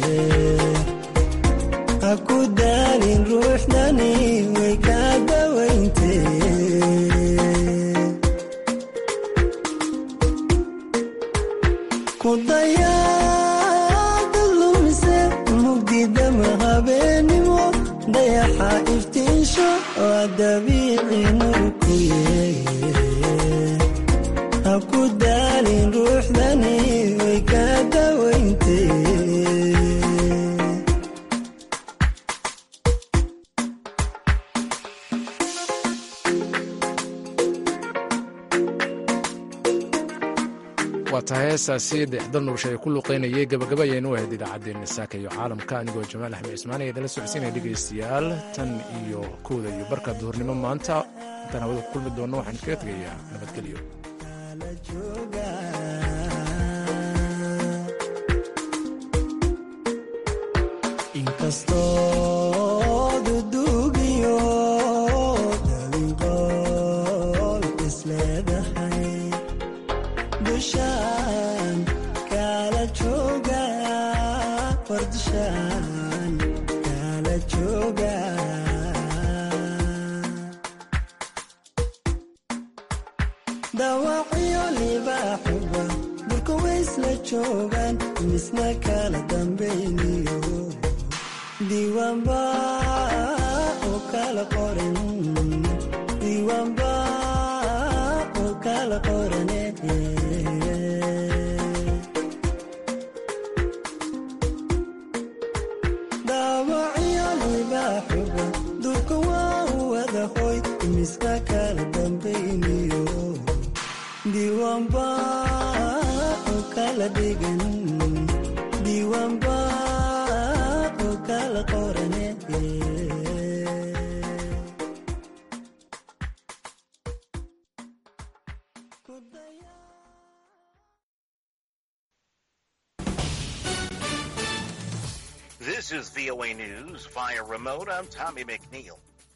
Speaker 10: ha ku daalin ruuxdani way kaa dawayntee kudayaada lumise mugdidama habeenimo dayaxa iftiisho waa dabiici nurkuye ha ku daalin ruuxdani way kaa dawayntee
Speaker 1: waa tahay heesaasi Dayax Dal Nuurshe ay ku luuqaynayay gabagaba ayaynu u ahayd idaacaddeenna saaka iyo caalamka anigoo Jamaal Axmed Cismaan ee idinla socodsiinaya dhegeystayaal tan iyo kooda iyo barka duhurnimo maanta intaan hawada ku kulmi doonno waxaan iskaga tegayaa nabadgelyo
Speaker 10: inkastoo dudugiyo dawinqool isleedahay dushaan kala jooga wardushaan kala jooga dawacyo libaaxuba dhulka waysla joogaan misna kala dambayniyo diiwaanba oo kala qoran diiwaanba oo kala qorane dawacyo libaaxuba dhulka waa wada hoy misna kala dambayniyo diiwaanba oo kala dhigan diiwaanba oo kala qorane
Speaker 11: This is VOA News via remote. I'm Tommy McNeil.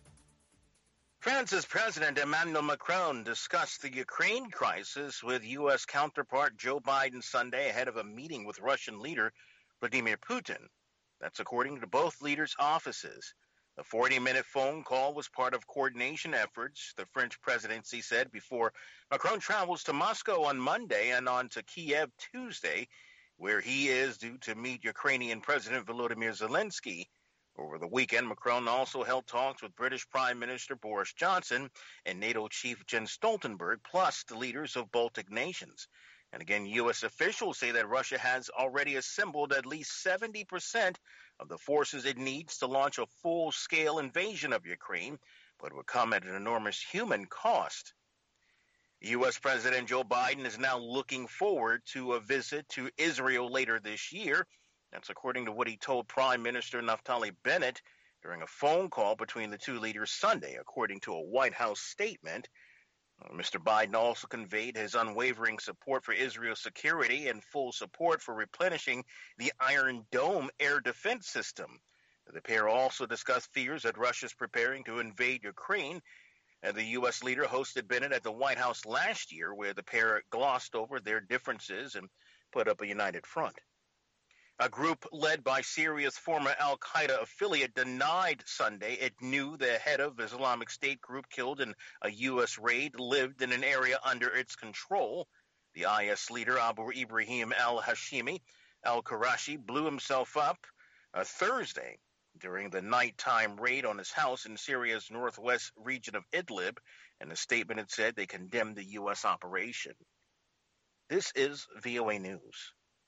Speaker 11: France's President Emmanuel Macron discussed the Ukraine crisis with U.S. counterpart Joe Biden Sunday ahead of a meeting with Russian leader Vladimir Putin. That's according to both leaders' offices. The 40-minute phone call was part of coordination efforts, the French presidency said, before Macron travels to Moscow on Monday and on to Kiev Tuesday, where he is due to meet Ukrainian President Volodymyr Zelensky. Over the weekend, Macron also held talks with British Prime Minister Boris Johnson and NATO Chief Jens Stoltenberg, plus the leaders of Baltic nations. And again, U.S. officials say that Russia has already assembled at least 70% of the forces it needs to launch a full-scale invasion of Ukraine, but it would come at an enormous human cost. U.S. President Joe Biden is now looking forward to a visit to Israel later this year. That's according to what he told Prime Minister Naftali Bennett during a phone call between the two leaders Sunday, according to a White House statement. Mr. Biden also conveyed his unwavering support for Israel's security and full support for replenishing the Iron Dome air defense system. The pair also discussed fears that Russia is preparing to invade Ukraine. The U.S. leader hosted Bennett at the White House last year, where the pair glossed over their differences and put up a united front. A group led by Syria's former al-Qaeda affiliate denied Sunday it knew the head of Islamic State group killed in a U.S. raid lived in an area under its control. The IS leader, Abu Ibrahim al-Hashimi al-Qurashi, blew himself up Thursday during the nighttime raid on his house in Syria's northwest region of Idlib. In a statement, it said they condemned the U.S. operation. This is VOA News.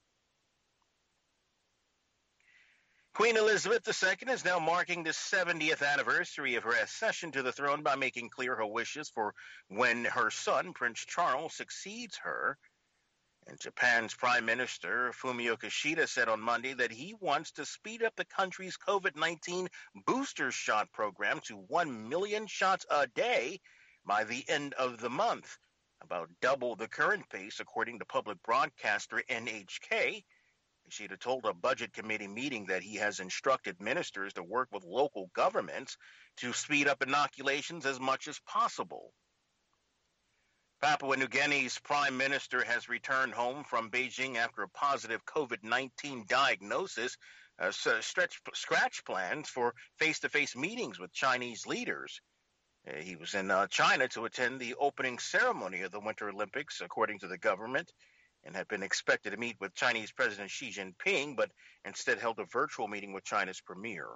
Speaker 11: Queen Elizabeth II is now marking the 70th anniversary of her accession to the throne by making clear her wishes for when her son, Prince Charles, succeeds her. And Japan's Prime Minister Fumio Kishida said on Monday that he wants to speed up the country's COVID-19 booster shot program to 1 million shots a day by the end of the month, about double the current pace, according to public broadcaster NHK. Kishida told a budget committee meeting that he has instructed ministers to work with local governments to speed up inoculations as much as possible. Papua New Guinea's prime minister has returned home from Beijing after a positive COVID-19 diagnosis, scratch plans for face-to-face meetings with Chinese leaders. He was in China to attend the opening ceremony of the Winter Olympics, according to the government, and had been expected to meet with Chinese President Xi Jinping, but instead held a virtual meeting with China's premier.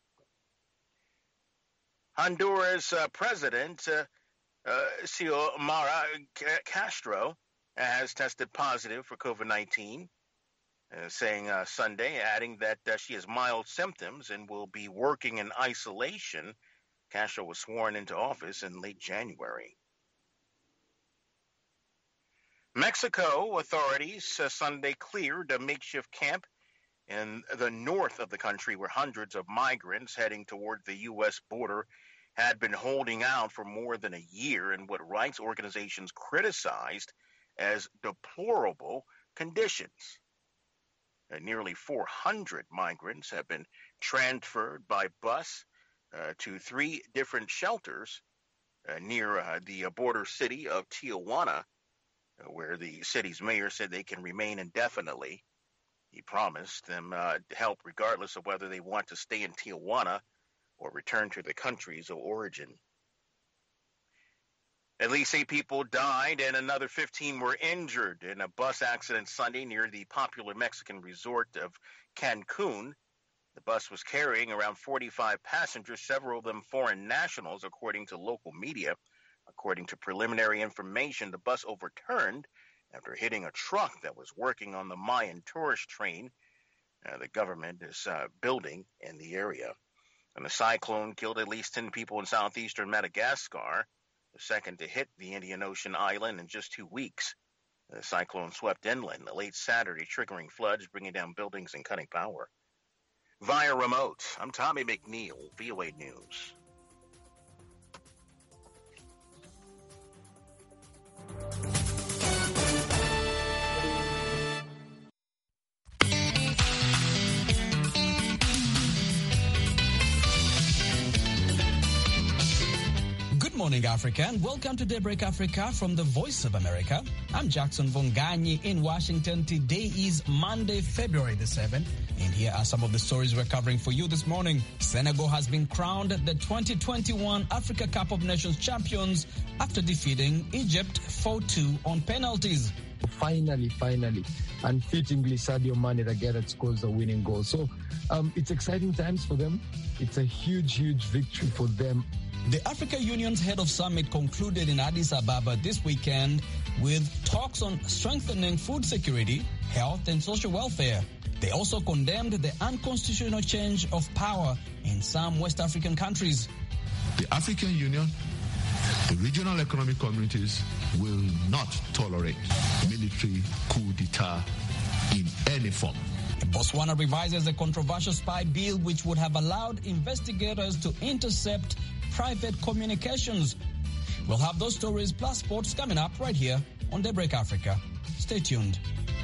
Speaker 11: Honduras President Xiomara Castro has tested positive for COVID-19, saying Sunday, adding that she has mild symptoms and will be working in isolation. Castro was sworn into office in late January. Mexico authorities Sunday cleared a makeshift camp in the north of the country where hundreds of migrants heading toward the U.S. border had been holding out for more than a year in what rights organizations criticized as deplorable conditions. Nearly 400 migrants have been transferred by bus to 3 different shelters near the border city of Tijuana, where the city's mayor said they can remain indefinitely. He promised them help regardless of whether they want to stay in Tijuana or return to the countries of origin. At least 8 people died and another 15 were injured in a bus accident Sunday near the popular Mexican resort of Cancun. The bus was carrying around 45 passengers, several of them foreign nationals, according to local media. According to preliminary information, the bus overturned after hitting a truck that was working on the Mayan tourist train the government is building in the area. And the cyclone killed at least 10 people in southeastern Madagascar. the second to hit the Indian Ocean island in just 2 weeks. The cyclone swept inland late Saturday, triggering floods, bringing down buildings and cutting power. Via remote, I'm Tommy McNeil, VOA News.
Speaker 12: Good morning, Africa, and welcome to Daybreak Africa from the Voice of America. I'm Jackson Vonganyi in Washington. Today is Monday, February the 7th, and here are some of the stories we're covering for you this morning. Senegal has been crowned the 2021 Africa Cup of Nations champions after defeating Egypt 4-2 on penalties.
Speaker 13: Finally, and fittingly, Sadio Mane, the guy that scores the winning goal. So it's exciting times for them. It's a huge victory for them.
Speaker 12: The Africa Union's head of summit concluded in Addis Ababa this weekend with talks on strengthening food security, health, and social welfare. They also condemned the unconstitutional change of power in some West African countries.
Speaker 14: The African Union, the regional economic communities will not tolerate military coup d'etat in any form.
Speaker 12: Botswana revises a controversial spy bill which would have allowed investigators to intercept private communications. We'll have those stories plus sports coming up right here on Daybreak Africa. Stay tuned.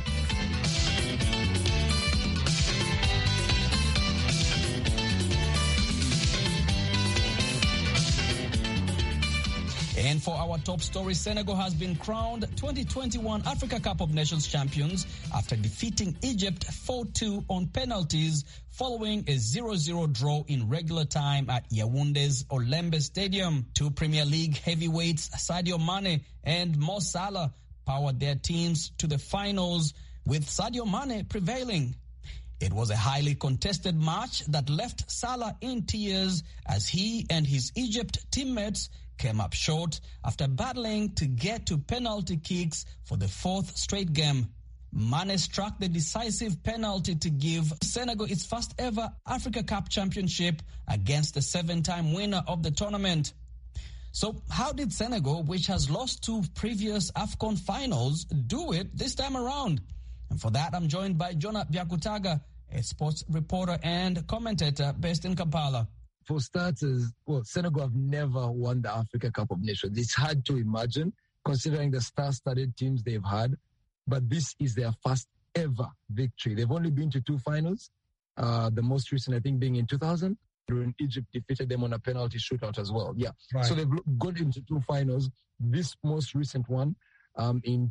Speaker 12: And for our top story, Senegal has been crowned 2021 Africa Cup of Nations champions after defeating Egypt 4-2 on penalties following a 0-0 draw in regular time at Yaounde's Olembe Stadium. Two Premier League heavyweights, Sadio Mane and Mo Salah, powered their teams to the finals, with Sadio Mane prevailing. It was a highly contested match that left Salah in tears as he and his Egypt teammates came up short after battling to get to penalty kicks for the fourth straight game. Mane struck the decisive penalty to give Senegal its first ever Africa Cup championship against the 7-time winner of the tournament. So how did Senegal, which has lost 2 previous AFCON finals, do it this time around? And for that, I'm joined by Jonah Byakutaga, a sports reporter and commentator based in Kampala.
Speaker 13: For starters, Senegal have never won the Africa Cup of Nations. It's hard to imagine, considering the star-studded teams they've had, but this is their first ever victory. They've only been to 2 finals, the most recent, I think, being in 2000, when Egypt defeated them on a penalty shootout as well. Yeah, right. So they've gone into 2 finals, this most recent one in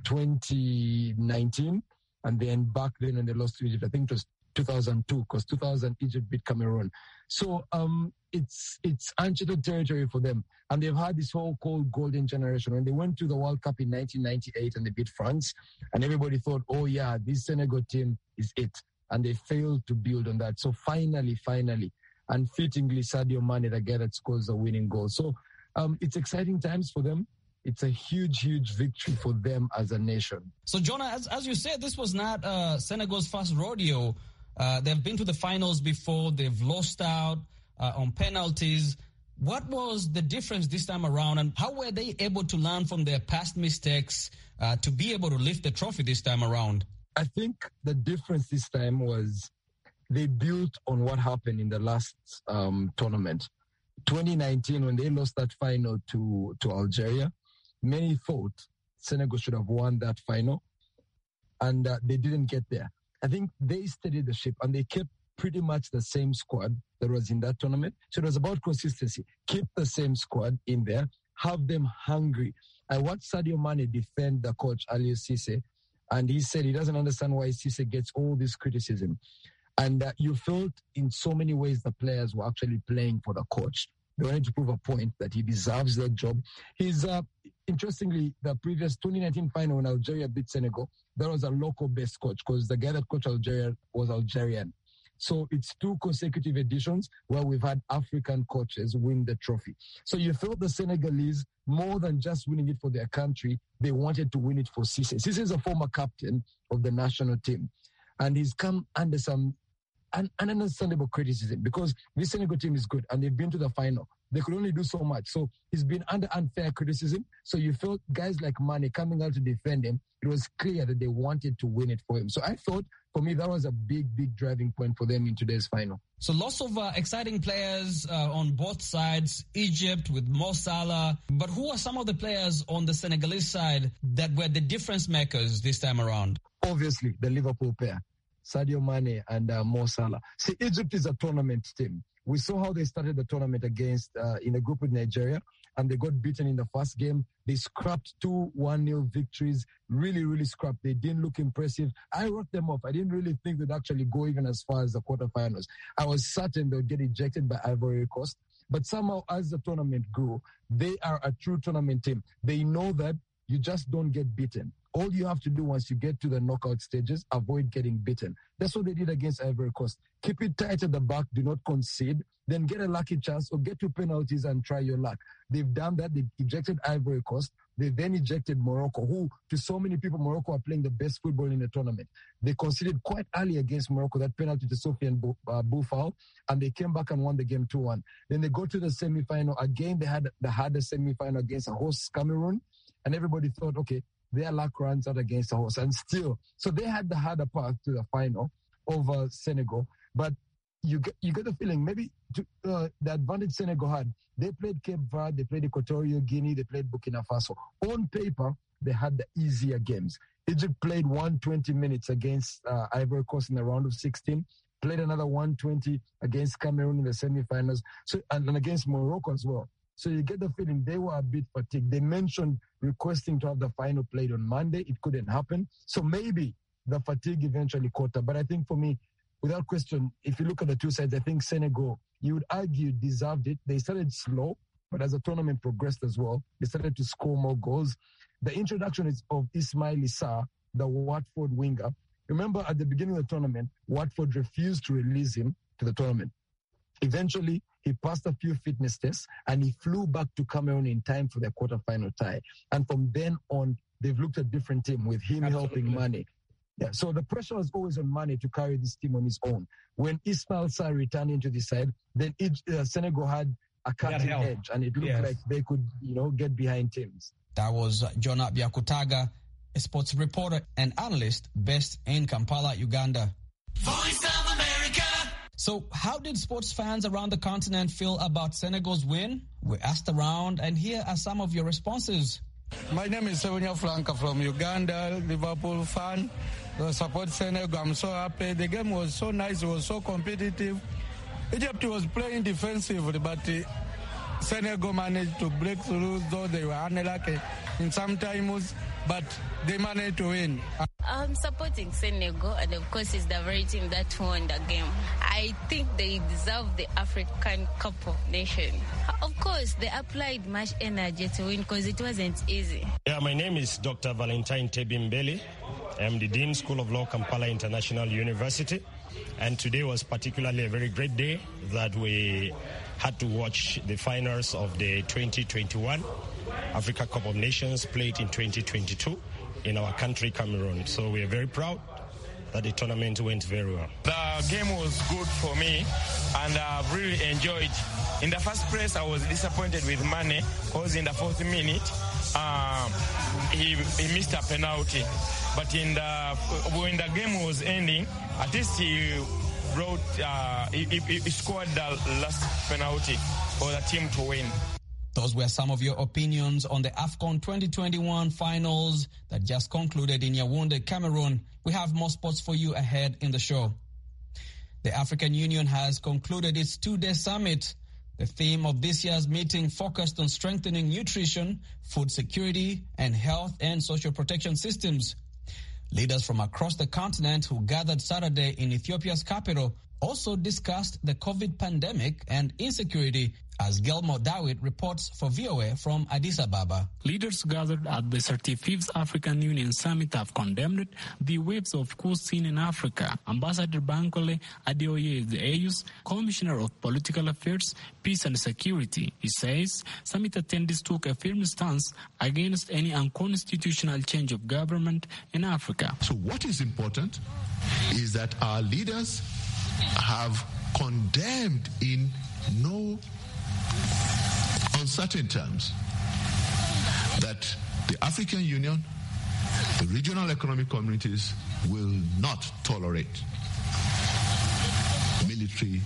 Speaker 13: 2019, and then back then when they lost to Egypt, I think it was 2002, because 2000 Egypt beat Cameroon. So it's uncharted territory for them. And they've had this whole called golden generation. When they went to the World Cup in 1998 and they beat France, and everybody thought, oh yeah, this Senegal team is it. And they failed to build on that. So finally, and fittingly, Sadio Mane, the guy that scores the winning goal. So it's exciting times for them. It's a huge victory for them as a nation.
Speaker 12: So, Jonah, as you said, this was not Senegal's first rodeo. They've been to the finals before. They've lost out on penalties. What was the difference this time around, and how were they able to learn from their past mistakes to be able to lift the trophy this time around?
Speaker 13: I think the difference this time was they built on what happened in the last tournament. 2019, when they lost that final to Algeria, many thought Senegal should have won that final, and they didn't get there. I think they steadied the ship and they kept pretty much the same squad that was in that tournament. So it was about consistency. Keep the same squad in there, have them hungry. I watched Sadio Mane defend the coach, Aliou Cisse, and he said he doesn't understand why Cisse gets all this criticism. And you felt in so many ways the players were actually playing for the coach. They wanted to prove a point that he deserves that job. He's, interestingly, the previous 2019 final when Algeria beat Senegal, that was a local-based coach because the guy that coached Algeria was Algerian. So it's 2 consecutive editions where we've had African coaches win the trophy. So you felt the Senegalese, more than just winning it for their country, they wanted to win it for Cisse. Cisse is a former captain of the national team. And he's come under some understandable criticism because this Senegal team is good and they've been to the final. They could only do so much. So he's been under unfair criticism. So you felt guys like Mane coming out to defend him, it was clear that they wanted to win it for him. So I thought, for me, that was a big driving point for them in today's final.
Speaker 12: So lots of exciting players on both sides, Egypt with Mo Salah. But who are some of the players on the Senegalese side that were the difference makers this time around?
Speaker 13: Obviously, the Liverpool pair, Sadio Mane and Mo Salah. See, Egypt is a tournament team. We saw how they started the tournament against in a group with Nigeria, and they got beaten in the first game. They scrapped 2 1-0 victories, really scrapped. They didn't look impressive. I wrote them off. I didn't really think they'd actually go even as far as the quarterfinals. I was certain they'd get ejected by Ivory Coast. But somehow, as the tournament grew, they are a true tournament team. They know that you just don't get beaten. All you have to do once you get to the knockout stages, avoid getting beaten. That's what they did against Ivory Coast. Keep it tight at the back, do not concede, then get a lucky chance or get 2 penalties and try your luck. They've done that. They ejected Ivory Coast. They then ejected Morocco, who, to so many people, Morocco are playing the best football in the tournament. They conceded quite early against Morocco, that penalty to Sofiane Boufal, and they came back and won the game 2-1. Then they go to the semi-final. Again, they had the hardest semi-final against a host Cameroon, and everybody thought, okay, their luck runs out against the host. And still, so they had the harder path to the final over Senegal. But you get the feeling maybe the advantage Senegal had, they played Cape Verde, they played Equatorial Guinea, they played Burkina Faso. On paper, they had the easier games. Egypt played 120 minutes against Ivory Coast in the round of 16, played another 120 against Cameroon in the semifinals, and against Morocco as well. So you get the feeling they were a bit fatigued. They mentioned requesting to have the final played on Monday. It couldn't happen. So maybe the fatigue eventually caught up. But I think for me, without question, if you look at the two sides, I think Senegal, you would argue, deserved it. They started slow, but as the tournament progressed as well, they started to score more goals. The introduction of Ismaila Sarr, the Watford winger. Remember, at the beginning of the tournament, Watford refused to release him to the tournament. Eventually, he passed a few fitness tests and he flew back to Cameroon in time for their quarterfinal tie. And from then on, they've looked at a different team with him helping Mane. Yeah, so the pressure was always on Mane to carry this team on his own. When Ismaila Sarr returned into the side, then Senegal had a cutting edge, and it looked like they could, get behind teams.
Speaker 12: That was Jonah Byakutaga, a sports reporter and analyst based in Kampala, Uganda. Voice of America. So how did sports fans around the continent feel about Senegal's win? We asked around, and here are some of your responses.
Speaker 15: My name is Sevunya Flanka from Uganda, Liverpool fan. I support Senegal. I'm so happy. The game was so nice. It was so competitive. Egypt was playing defensively, but Senegal managed to break through, though they were unlucky in some times, but they managed to win.
Speaker 16: I'm supporting Senegal, and of course it's the very team that won the game. I think they deserve the African Cup of Nations. Of course, they applied much energy to win because it wasn't easy.
Speaker 17: Yeah, my name is Dr. Valentine Tebimbeli. I'm the Dean School of Law, Kampala International University. And today was particularly a very great day that we had to watch the finals of the 2021 Africa Cup of Nations played in 2022 in our country, Cameroon. So we are very proud that the tournament went very well.
Speaker 18: The game was good for me, and I've really enjoyed. In the first place, I was disappointed with Mane because in the 4th minute, he missed a penalty. But when the game was ending, at least he scored the last penalty for the team to win.
Speaker 12: Those were some of your opinions on the AFCON 2021 finals that just concluded in Yaoundé, Cameroon. We have more sports for you ahead in the show. The African Union has concluded its 2-day summit. The theme of this year's meeting focused on strengthening nutrition, food security, and health and social protection systems. Leaders from across the continent who gathered Saturday in Ethiopia's capital also discussed the COVID pandemic and insecurity, as Gelmo Dawit reports for VOA from Addis Ababa.
Speaker 19: Leaders gathered at the 35th African Union Summit have condemned the waves of coups seen in Africa. Ambassador Bankole Adeoye is the AU's Commissioner of Political Affairs, Peace and Security. He says summit attendees took a firm stance against any unconstitutional change of government in Africa.
Speaker 14: So what is important is that our leaders have condemned in no uncertain terms that the African Union, the regional economic communities will not tolerate military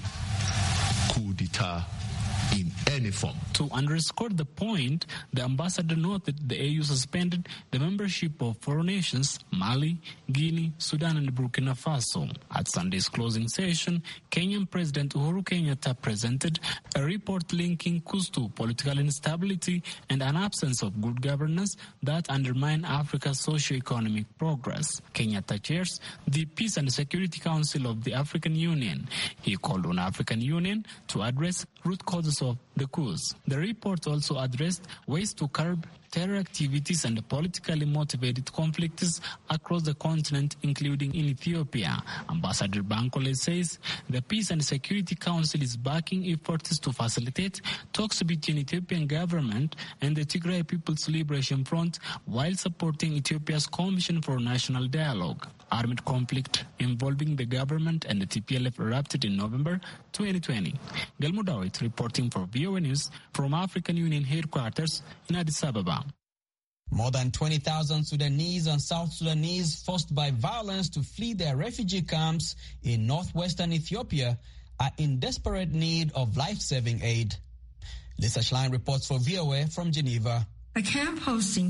Speaker 14: coup d'etat in any form.
Speaker 19: To underscore the point, the ambassador noted the AU suspended the membership of 4 nations, Mali, Guinea, Sudan and Burkina Faso. At Sunday's closing session, Kenyan President Uhuru Kenyatta presented a report linking coups to political instability and an absence of good governance that undermine Africa's socio-economic progress. Kenyatta chairs the Peace and Security Council of the African Union. He called on African Union to address root causes of the coups. The report also addressed ways to curb terror activities and politically motivated conflicts across the continent, including in Ethiopia. Ambassador Bankole says the Peace and Security Council is backing efforts to facilitate talks between Ethiopian government and the Tigray People's Liberation Front while supporting Ethiopia's Commission for National Dialogue. Armed conflict involving the government and the TPLF erupted in November 2020. Galmudawit reporting for VOA News from African Union headquarters in Addis Ababa.
Speaker 12: More than 20,000 Sudanese and South Sudanese forced by violence to flee their refugee camps in northwestern Ethiopia are in desperate need of life-saving aid. Lisa Schlein reports for VOA from Geneva.
Speaker 20: A camp hosting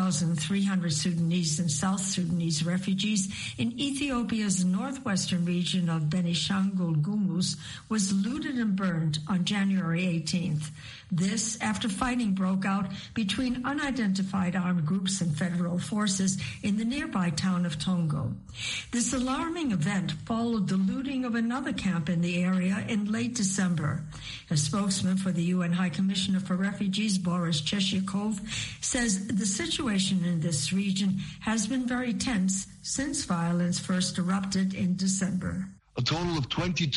Speaker 20: 10,300 Sudanese and South Sudanese refugees in Ethiopia's northwestern region of Benishangul Gumuz was looted and burned on January 18th. This after fighting broke out between unidentified armed groups and federal forces in the nearby town of Tongo. This alarming event followed the looting of another camp in the area in late December. A spokesman for the UN High Commissioner for Refugees, Boris Cheshikov, says the situation in this region has been very tense since violence first erupted in December.
Speaker 21: A total of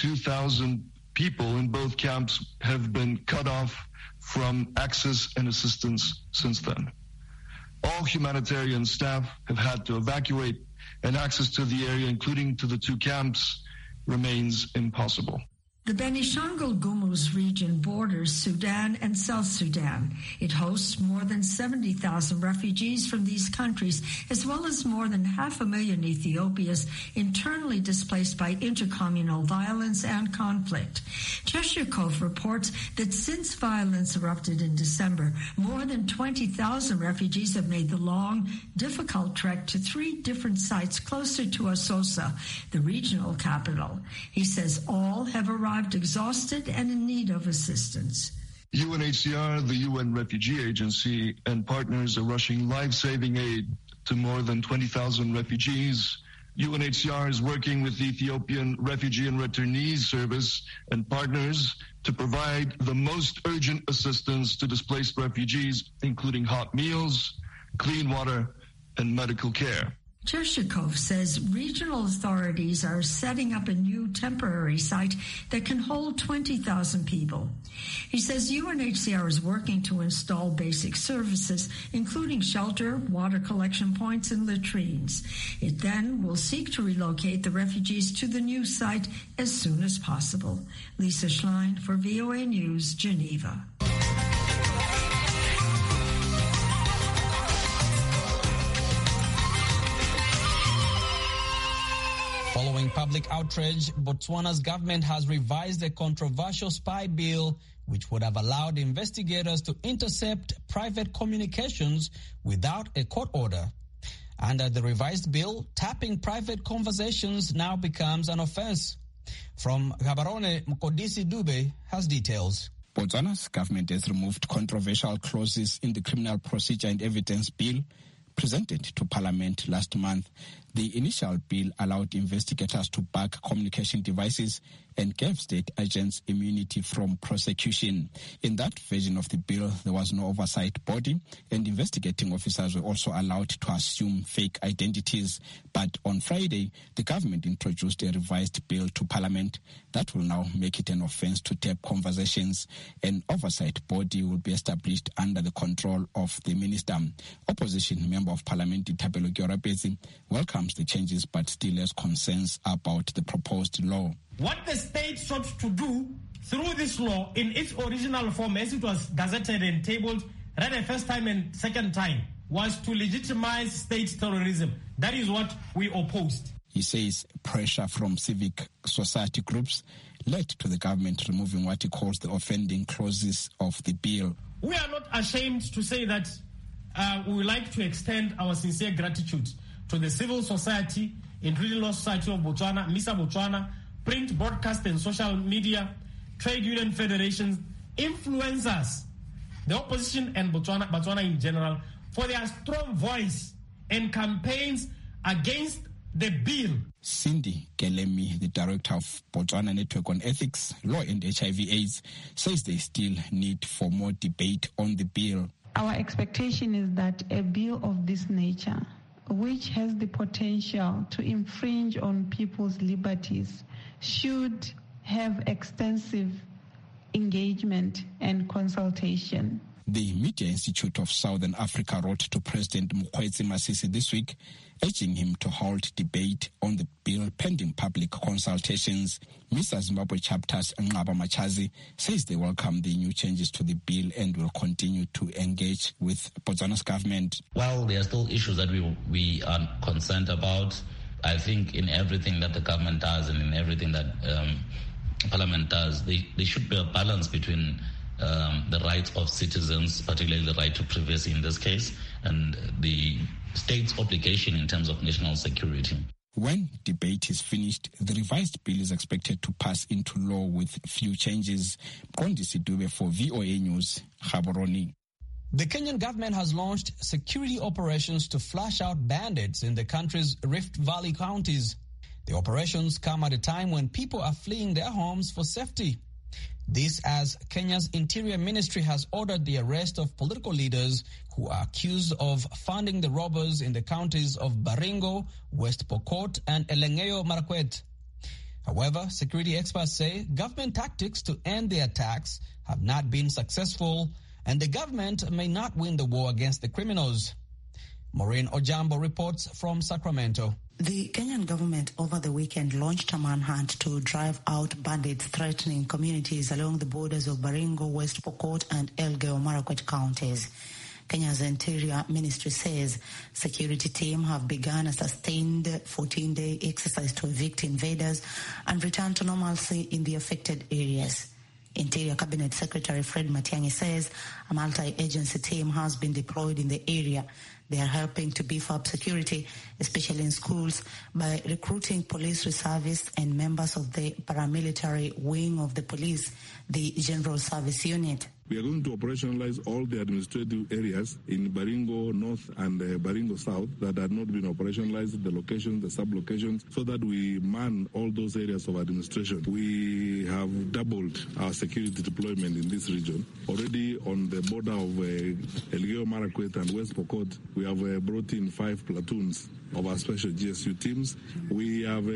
Speaker 21: 22,000 people in both camps have been cut off from access and assistance since then. All humanitarian staff have had to evacuate, and access to the area, including to the 2 camps, remains impossible.
Speaker 20: The Benishangul Gumuz region borders Sudan and South Sudan. It hosts more than 70,000 refugees from these countries, as well as more than 500,000 Ethiopians internally displaced by intercommunal violence and conflict. Cheshikov reports that since violence erupted in December, more than 20,000 refugees have made the long, difficult trek to 3 different sites closer to Asosa, the regional capital. He says all have arrived exhausted and in need of assistance.
Speaker 21: UNHCR, the UN Refugee Agency, and partners are rushing life-saving aid to more than 20,000 refugees. UNHCR is working with the Ethiopian Refugee and Returnees Service and partners to provide the most urgent assistance to displaced refugees, including hot meals, clean water, and medical care.
Speaker 20: Cheshikov says regional authorities are setting up a new temporary site that can hold 20,000 people. He says UNHCR is working to install basic services, including shelter, water collection points, and latrines. It then will seek to relocate the refugees to the new site as soon as possible. Lisa Schlein for VOA News, Geneva.
Speaker 12: Following public outrage, Botswana's government has revised a controversial spy bill which would have allowed investigators to intercept private communications without a court order. Under the revised bill, tapping private conversations now becomes an offense. From Gaborone, Mkodisi Dube has details.
Speaker 22: Botswana's government has removed controversial clauses in the Criminal Procedure and Evidence Bill presented to Parliament last month. The initial bill allowed investigators to bug communication devices and gave state agents immunity from prosecution. In that version of the bill, there was no oversight body, and investigating officers were also allowed to assume fake identities. But on Friday, the government introduced a revised bill to Parliament that will now make it an offense to tape conversations. An oversight body will be established under the control of the minister. Opposition Member of Parliament Thapelo Gyorapetsi welcomes the changes but still has concerns about the proposed law.
Speaker 3: What the state sought to do through this law in its original form, as it was gazetted and tabled, read the first time and second time, was to legitimize state terrorism. That is what we opposed.
Speaker 22: He says pressure from civic society groups led to the government removing what he calls the offending clauses of the bill.
Speaker 3: We are not ashamed to say that we would like to extend our sincere gratitude to the civil society, including Law Society of Botswana, MISA Botswana, print, broadcast and social media, trade union federations, influencers, the opposition and Botswana in general, for their strong voice and campaigns against the bill.
Speaker 22: Cindy Gelemi, the director of Botswana Network on Ethics, Law and HIV/AIDS, says they still need for more debate on the bill.
Speaker 4: Our expectation is that a bill of this nature, which has the potential to infringe on people's liberties, should have extensive engagement and consultation.
Speaker 22: The Media Institute of Southern Africa wrote to President Mokgweetsi Masisi this week, urging him to hold debate on the bill pending public consultations. Mr. Zimbabwe chapter's Ngaba Machazi says they welcome the new changes to the bill and will continue to engage with Botswana's government.
Speaker 23: While there are still issues that we are concerned about, I think in everything that the government does and in everything that Parliament does, there should be a balance between the rights of citizens, particularly the right to privacy in this case, and the state's obligation in terms of national security.
Speaker 22: When debate is finished, the revised bill is expected to pass into law with few changes. Kondisi Dube for VOA News, Gaborone.
Speaker 12: The Kenyan government has launched security operations to flush out bandits in the country's Rift Valley counties. The operations come at a time when people are fleeing their homes for safety. This as Kenya's Interior Ministry has ordered the arrest of political leaders who are accused of funding the robbers in the counties of Baringo, West Pokot, and Elgeyo Marakwet. However, security experts say government tactics to end the attacks have not been successful, and the government may not win the war against the criminals. Maureen Ojambo reports from Sacramento.
Speaker 24: The Kenyan government over the weekend launched a manhunt to drive out bandits threatening communities along the borders of Baringo, West Pokot, and Elgeyo Marakwet counties. Kenya's Interior Ministry says security team have begun a sustained 14-day exercise to evict invaders and return to normalcy in the affected areas. Interior Cabinet Secretary Fred Matiang'i says a multi-agency team has been deployed in the area. They are helping to beef up security, especially in schools, by recruiting police reservists and members of the paramilitary wing of the police, the General Service Unit.
Speaker 25: We are going to operationalize all the administrative areas in Baringo North and Baringo South that had not been operationalized, the locations, the sub-locations, so that we man all those areas of administration. We have doubled our security deployment in this region. Already on the border of Elgeyo Marakwet and West Pokot, we have brought in 5 platoons of our special GSU teams. We have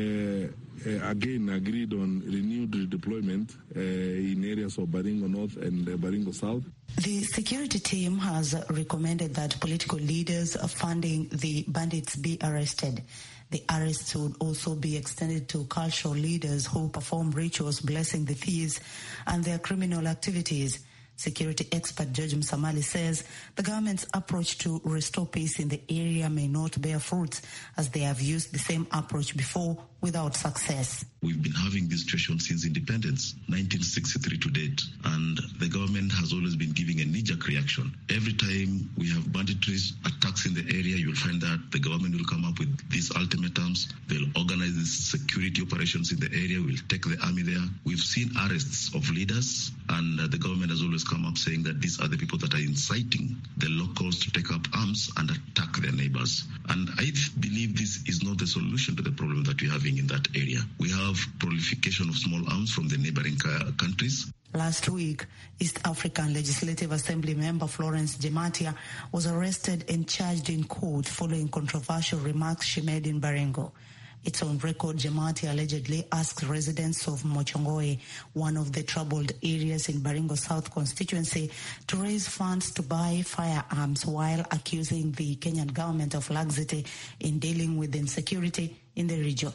Speaker 25: again agreed on renewed redeployment in areas of Baringo North and Baringo South.
Speaker 24: The security team has recommended that political leaders funding the bandits be arrested. The arrests would also be extended to cultural leaders who perform rituals blessing the thieves and their criminal activities. Security expert George Msamali says the government's approach to restore peace in the area may not bear fruits, as they have used the same approach before without success.
Speaker 26: We've been having this situation since independence, 1963 to date, and the government has always been giving a knee-jerk reaction. Every time we have banditry attacks in the area, you'll find that the government will come up with these ultimatums. They'll organize these security operations in the area. We'll take the army there. We've seen arrests of leaders, and the government has always come up saying that these are the people that are inciting the locals to take up arms and attack their neighbors. And I believe this is not the solution to the problem that we're having in that area. We have proliferation of small arms from the neighboring countries.
Speaker 24: Last week, East African Legislative Assembly member Florence Jematia was arrested and charged in court following controversial remarks she made in Baringo. It's on record Jematia allegedly asked residents of Mochongoe, one of the troubled areas in Baringo South constituency, to raise funds to buy firearms while accusing the Kenyan government of laxity in dealing with insecurity in the region.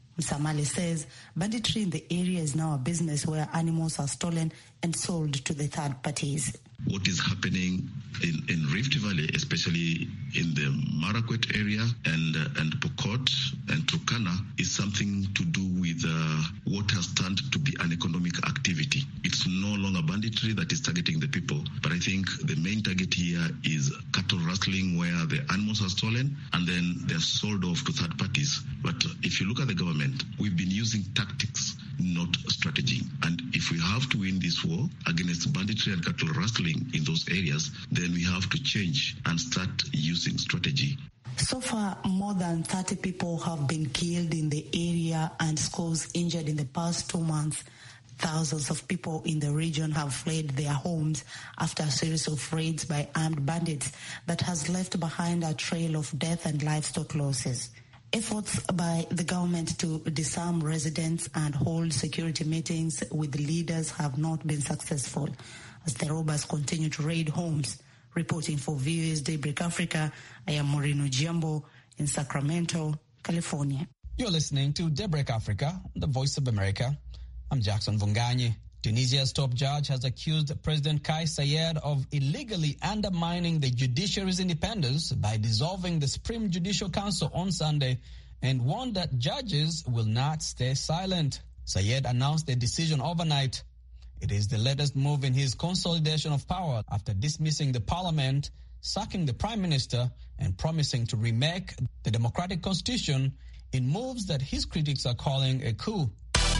Speaker 24: Msamali says banditry in the area is now a business where animals are stolen and sold to the third parties.
Speaker 26: What is happening in Rift Valley, especially in the Marakwet area and Pokot and Turkana, is something to do with what has turned to be an economic activity. It's no longer banditry that is targeting the people, but I think the main target here is cattle rustling, where the animals are stolen and then they're sold off to third parties. But if you look at the government, we've been using tactics, not strategy. And if we have to win this war against banditry and cattle rustling in those areas, then we have to change and start using strategy.
Speaker 24: So far, more than 30 people have been killed in the area and scores injured in the past 2 months. Thousands of people in the region have fled their homes after a series of raids by armed bandits that has left behind a trail of death and livestock losses. Efforts by the government to disarm residents and hold security meetings with leaders have not been successful as the robbers continue to raid homes. Reporting for VOA's Daybreak Africa, I am Moreno Giambo in Sacramento, California.
Speaker 12: You're listening to Daybreak Africa, the Voice of America. I'm Jackson Vunganyi. Tunisia's top judge has accused President Kais Saied of illegally undermining the judiciary's independence by dissolving the Supreme Judicial Council on Sunday and warned that judges will not stay silent. Saied announced the decision overnight. It is the latest move in his consolidation of power after dismissing the parliament, sacking the prime minister, and promising to remake the democratic constitution in moves that his critics are calling a coup.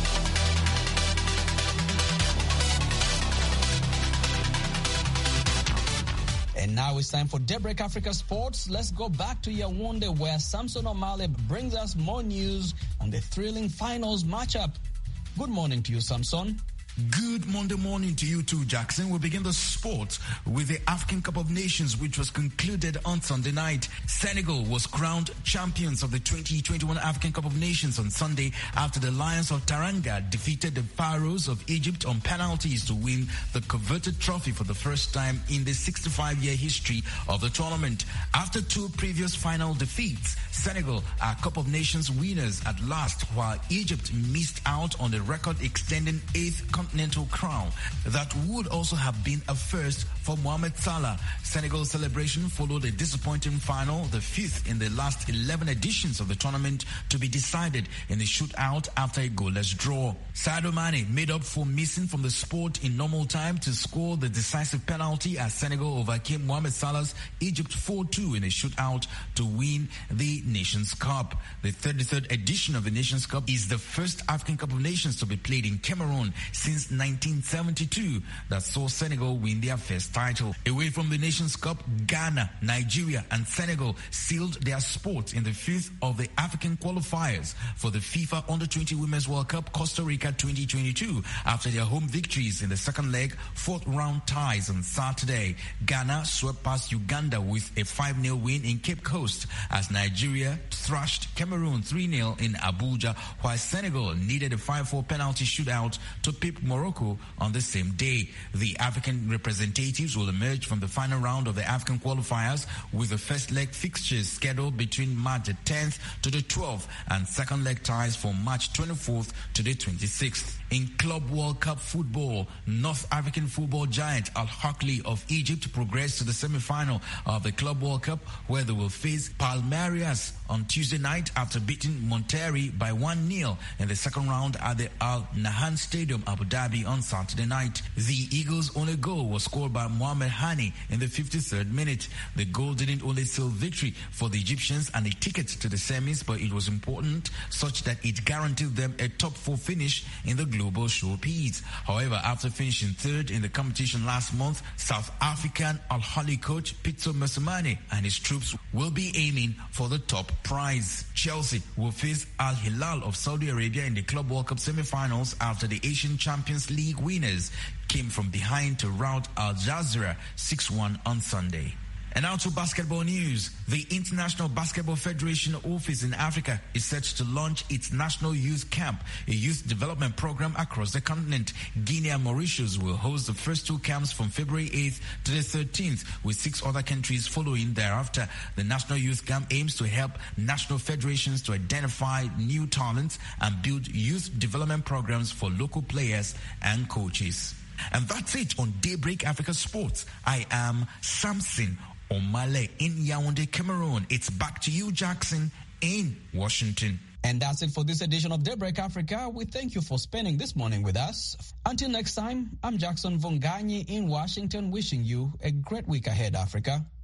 Speaker 12: And now it's time for Daybreak Africa Sports. Let's go back to Yaoundé, where Samson Omale brings us more news on the thrilling finals matchup. Good morning to you, Samson.
Speaker 2: Good Monday morning to you too, Jackson. We begin the sport with the African Cup of Nations, which was concluded on Sunday night. Senegal was crowned champions of the 2021 African Cup of Nations on Sunday after the Lions of Teranga defeated the Pharaohs of Egypt on penalties to win the coveted trophy for the first time in the 65-year history of the tournament. After 2 previous final defeats, Senegal are Cup of Nations winners at last, while Egypt missed out on the record-extending 8th continental crown. That would also have been a first for Mohamed Salah. Senegal's celebration followed a disappointing final, the 5th in the last 11 editions of the tournament, to be decided in a shootout after a goalless draw. Sadio Mane made up for missing from the sport in normal time to score the decisive penalty as Senegal overcame Mohamed Salah's Egypt 4-2 in a shootout to win the Nations Cup. The 33rd edition of the Nations Cup is the first African Cup of Nations to be played in Cameroon since 1972 that saw Senegal win their first title. Away from the Nations Cup, Ghana, Nigeria and Senegal sealed their spots in the 5th of the African qualifiers for the FIFA Under-20 Women's World Cup Costa Rica 2022 after their home victories in the second leg, 4th round ties on Saturday. Ghana swept past Uganda with a 5-0 win in Cape Coast as Nigeria thrashed Cameroon 3-0 in Abuja, while Senegal needed a 5-4 penalty shootout to pip Morocco on the same day. The African representatives will emerge from the final round of the African qualifiers with the first leg fixtures scheduled between March 10th to the 12th and second leg ties from March 24th to the 26th. In Club World Cup football, North African football giant Al Ahly of Egypt progressed to the semi-final of the Club World Cup, where they will face Palmeiras on Tuesday night after beating Monterrey by 1-0 in the second round at the Al Nahyan Stadium, Abu Dhabi on Saturday night. The Eagles' only goal was scored by Mohamed Hani in the 53rd minute. The goal didn't only seal victory for the Egyptians and a ticket to the semis, but it was important such that it guaranteed them a top 4 finish in the global showpiece. However, after finishing 3rd in the competition last month, South African Al Ahly coach Pitso Mosimane and his troops will be aiming for the top prize. Chelsea will face Al Hilal of Saudi Arabia in the Club World Cup semi-finals after the Asian Champions League winners came from behind to rout Al Jazeera 6-1 on Sunday. And now to basketball news. The International Basketball Federation office in Africa is set to launch its National Youth Camp, a youth development program across the continent. Guinea and Mauritius will host the first two camps from February 8th to the 13th, with 6 other countries following thereafter. The National Youth Camp aims to help national federations to identify new talents and build youth development programs for local players and coaches. And that's it on Daybreak Africa Sports. I am Samson Omale in Yaoundé, Cameroon. It's back to you, Jackson, in Washington.
Speaker 12: And that's it for this edition of Daybreak Africa. We thank you for spending this morning with us. Until next time, I'm Jackson Vonganyi in Washington, wishing you a great week ahead, Africa.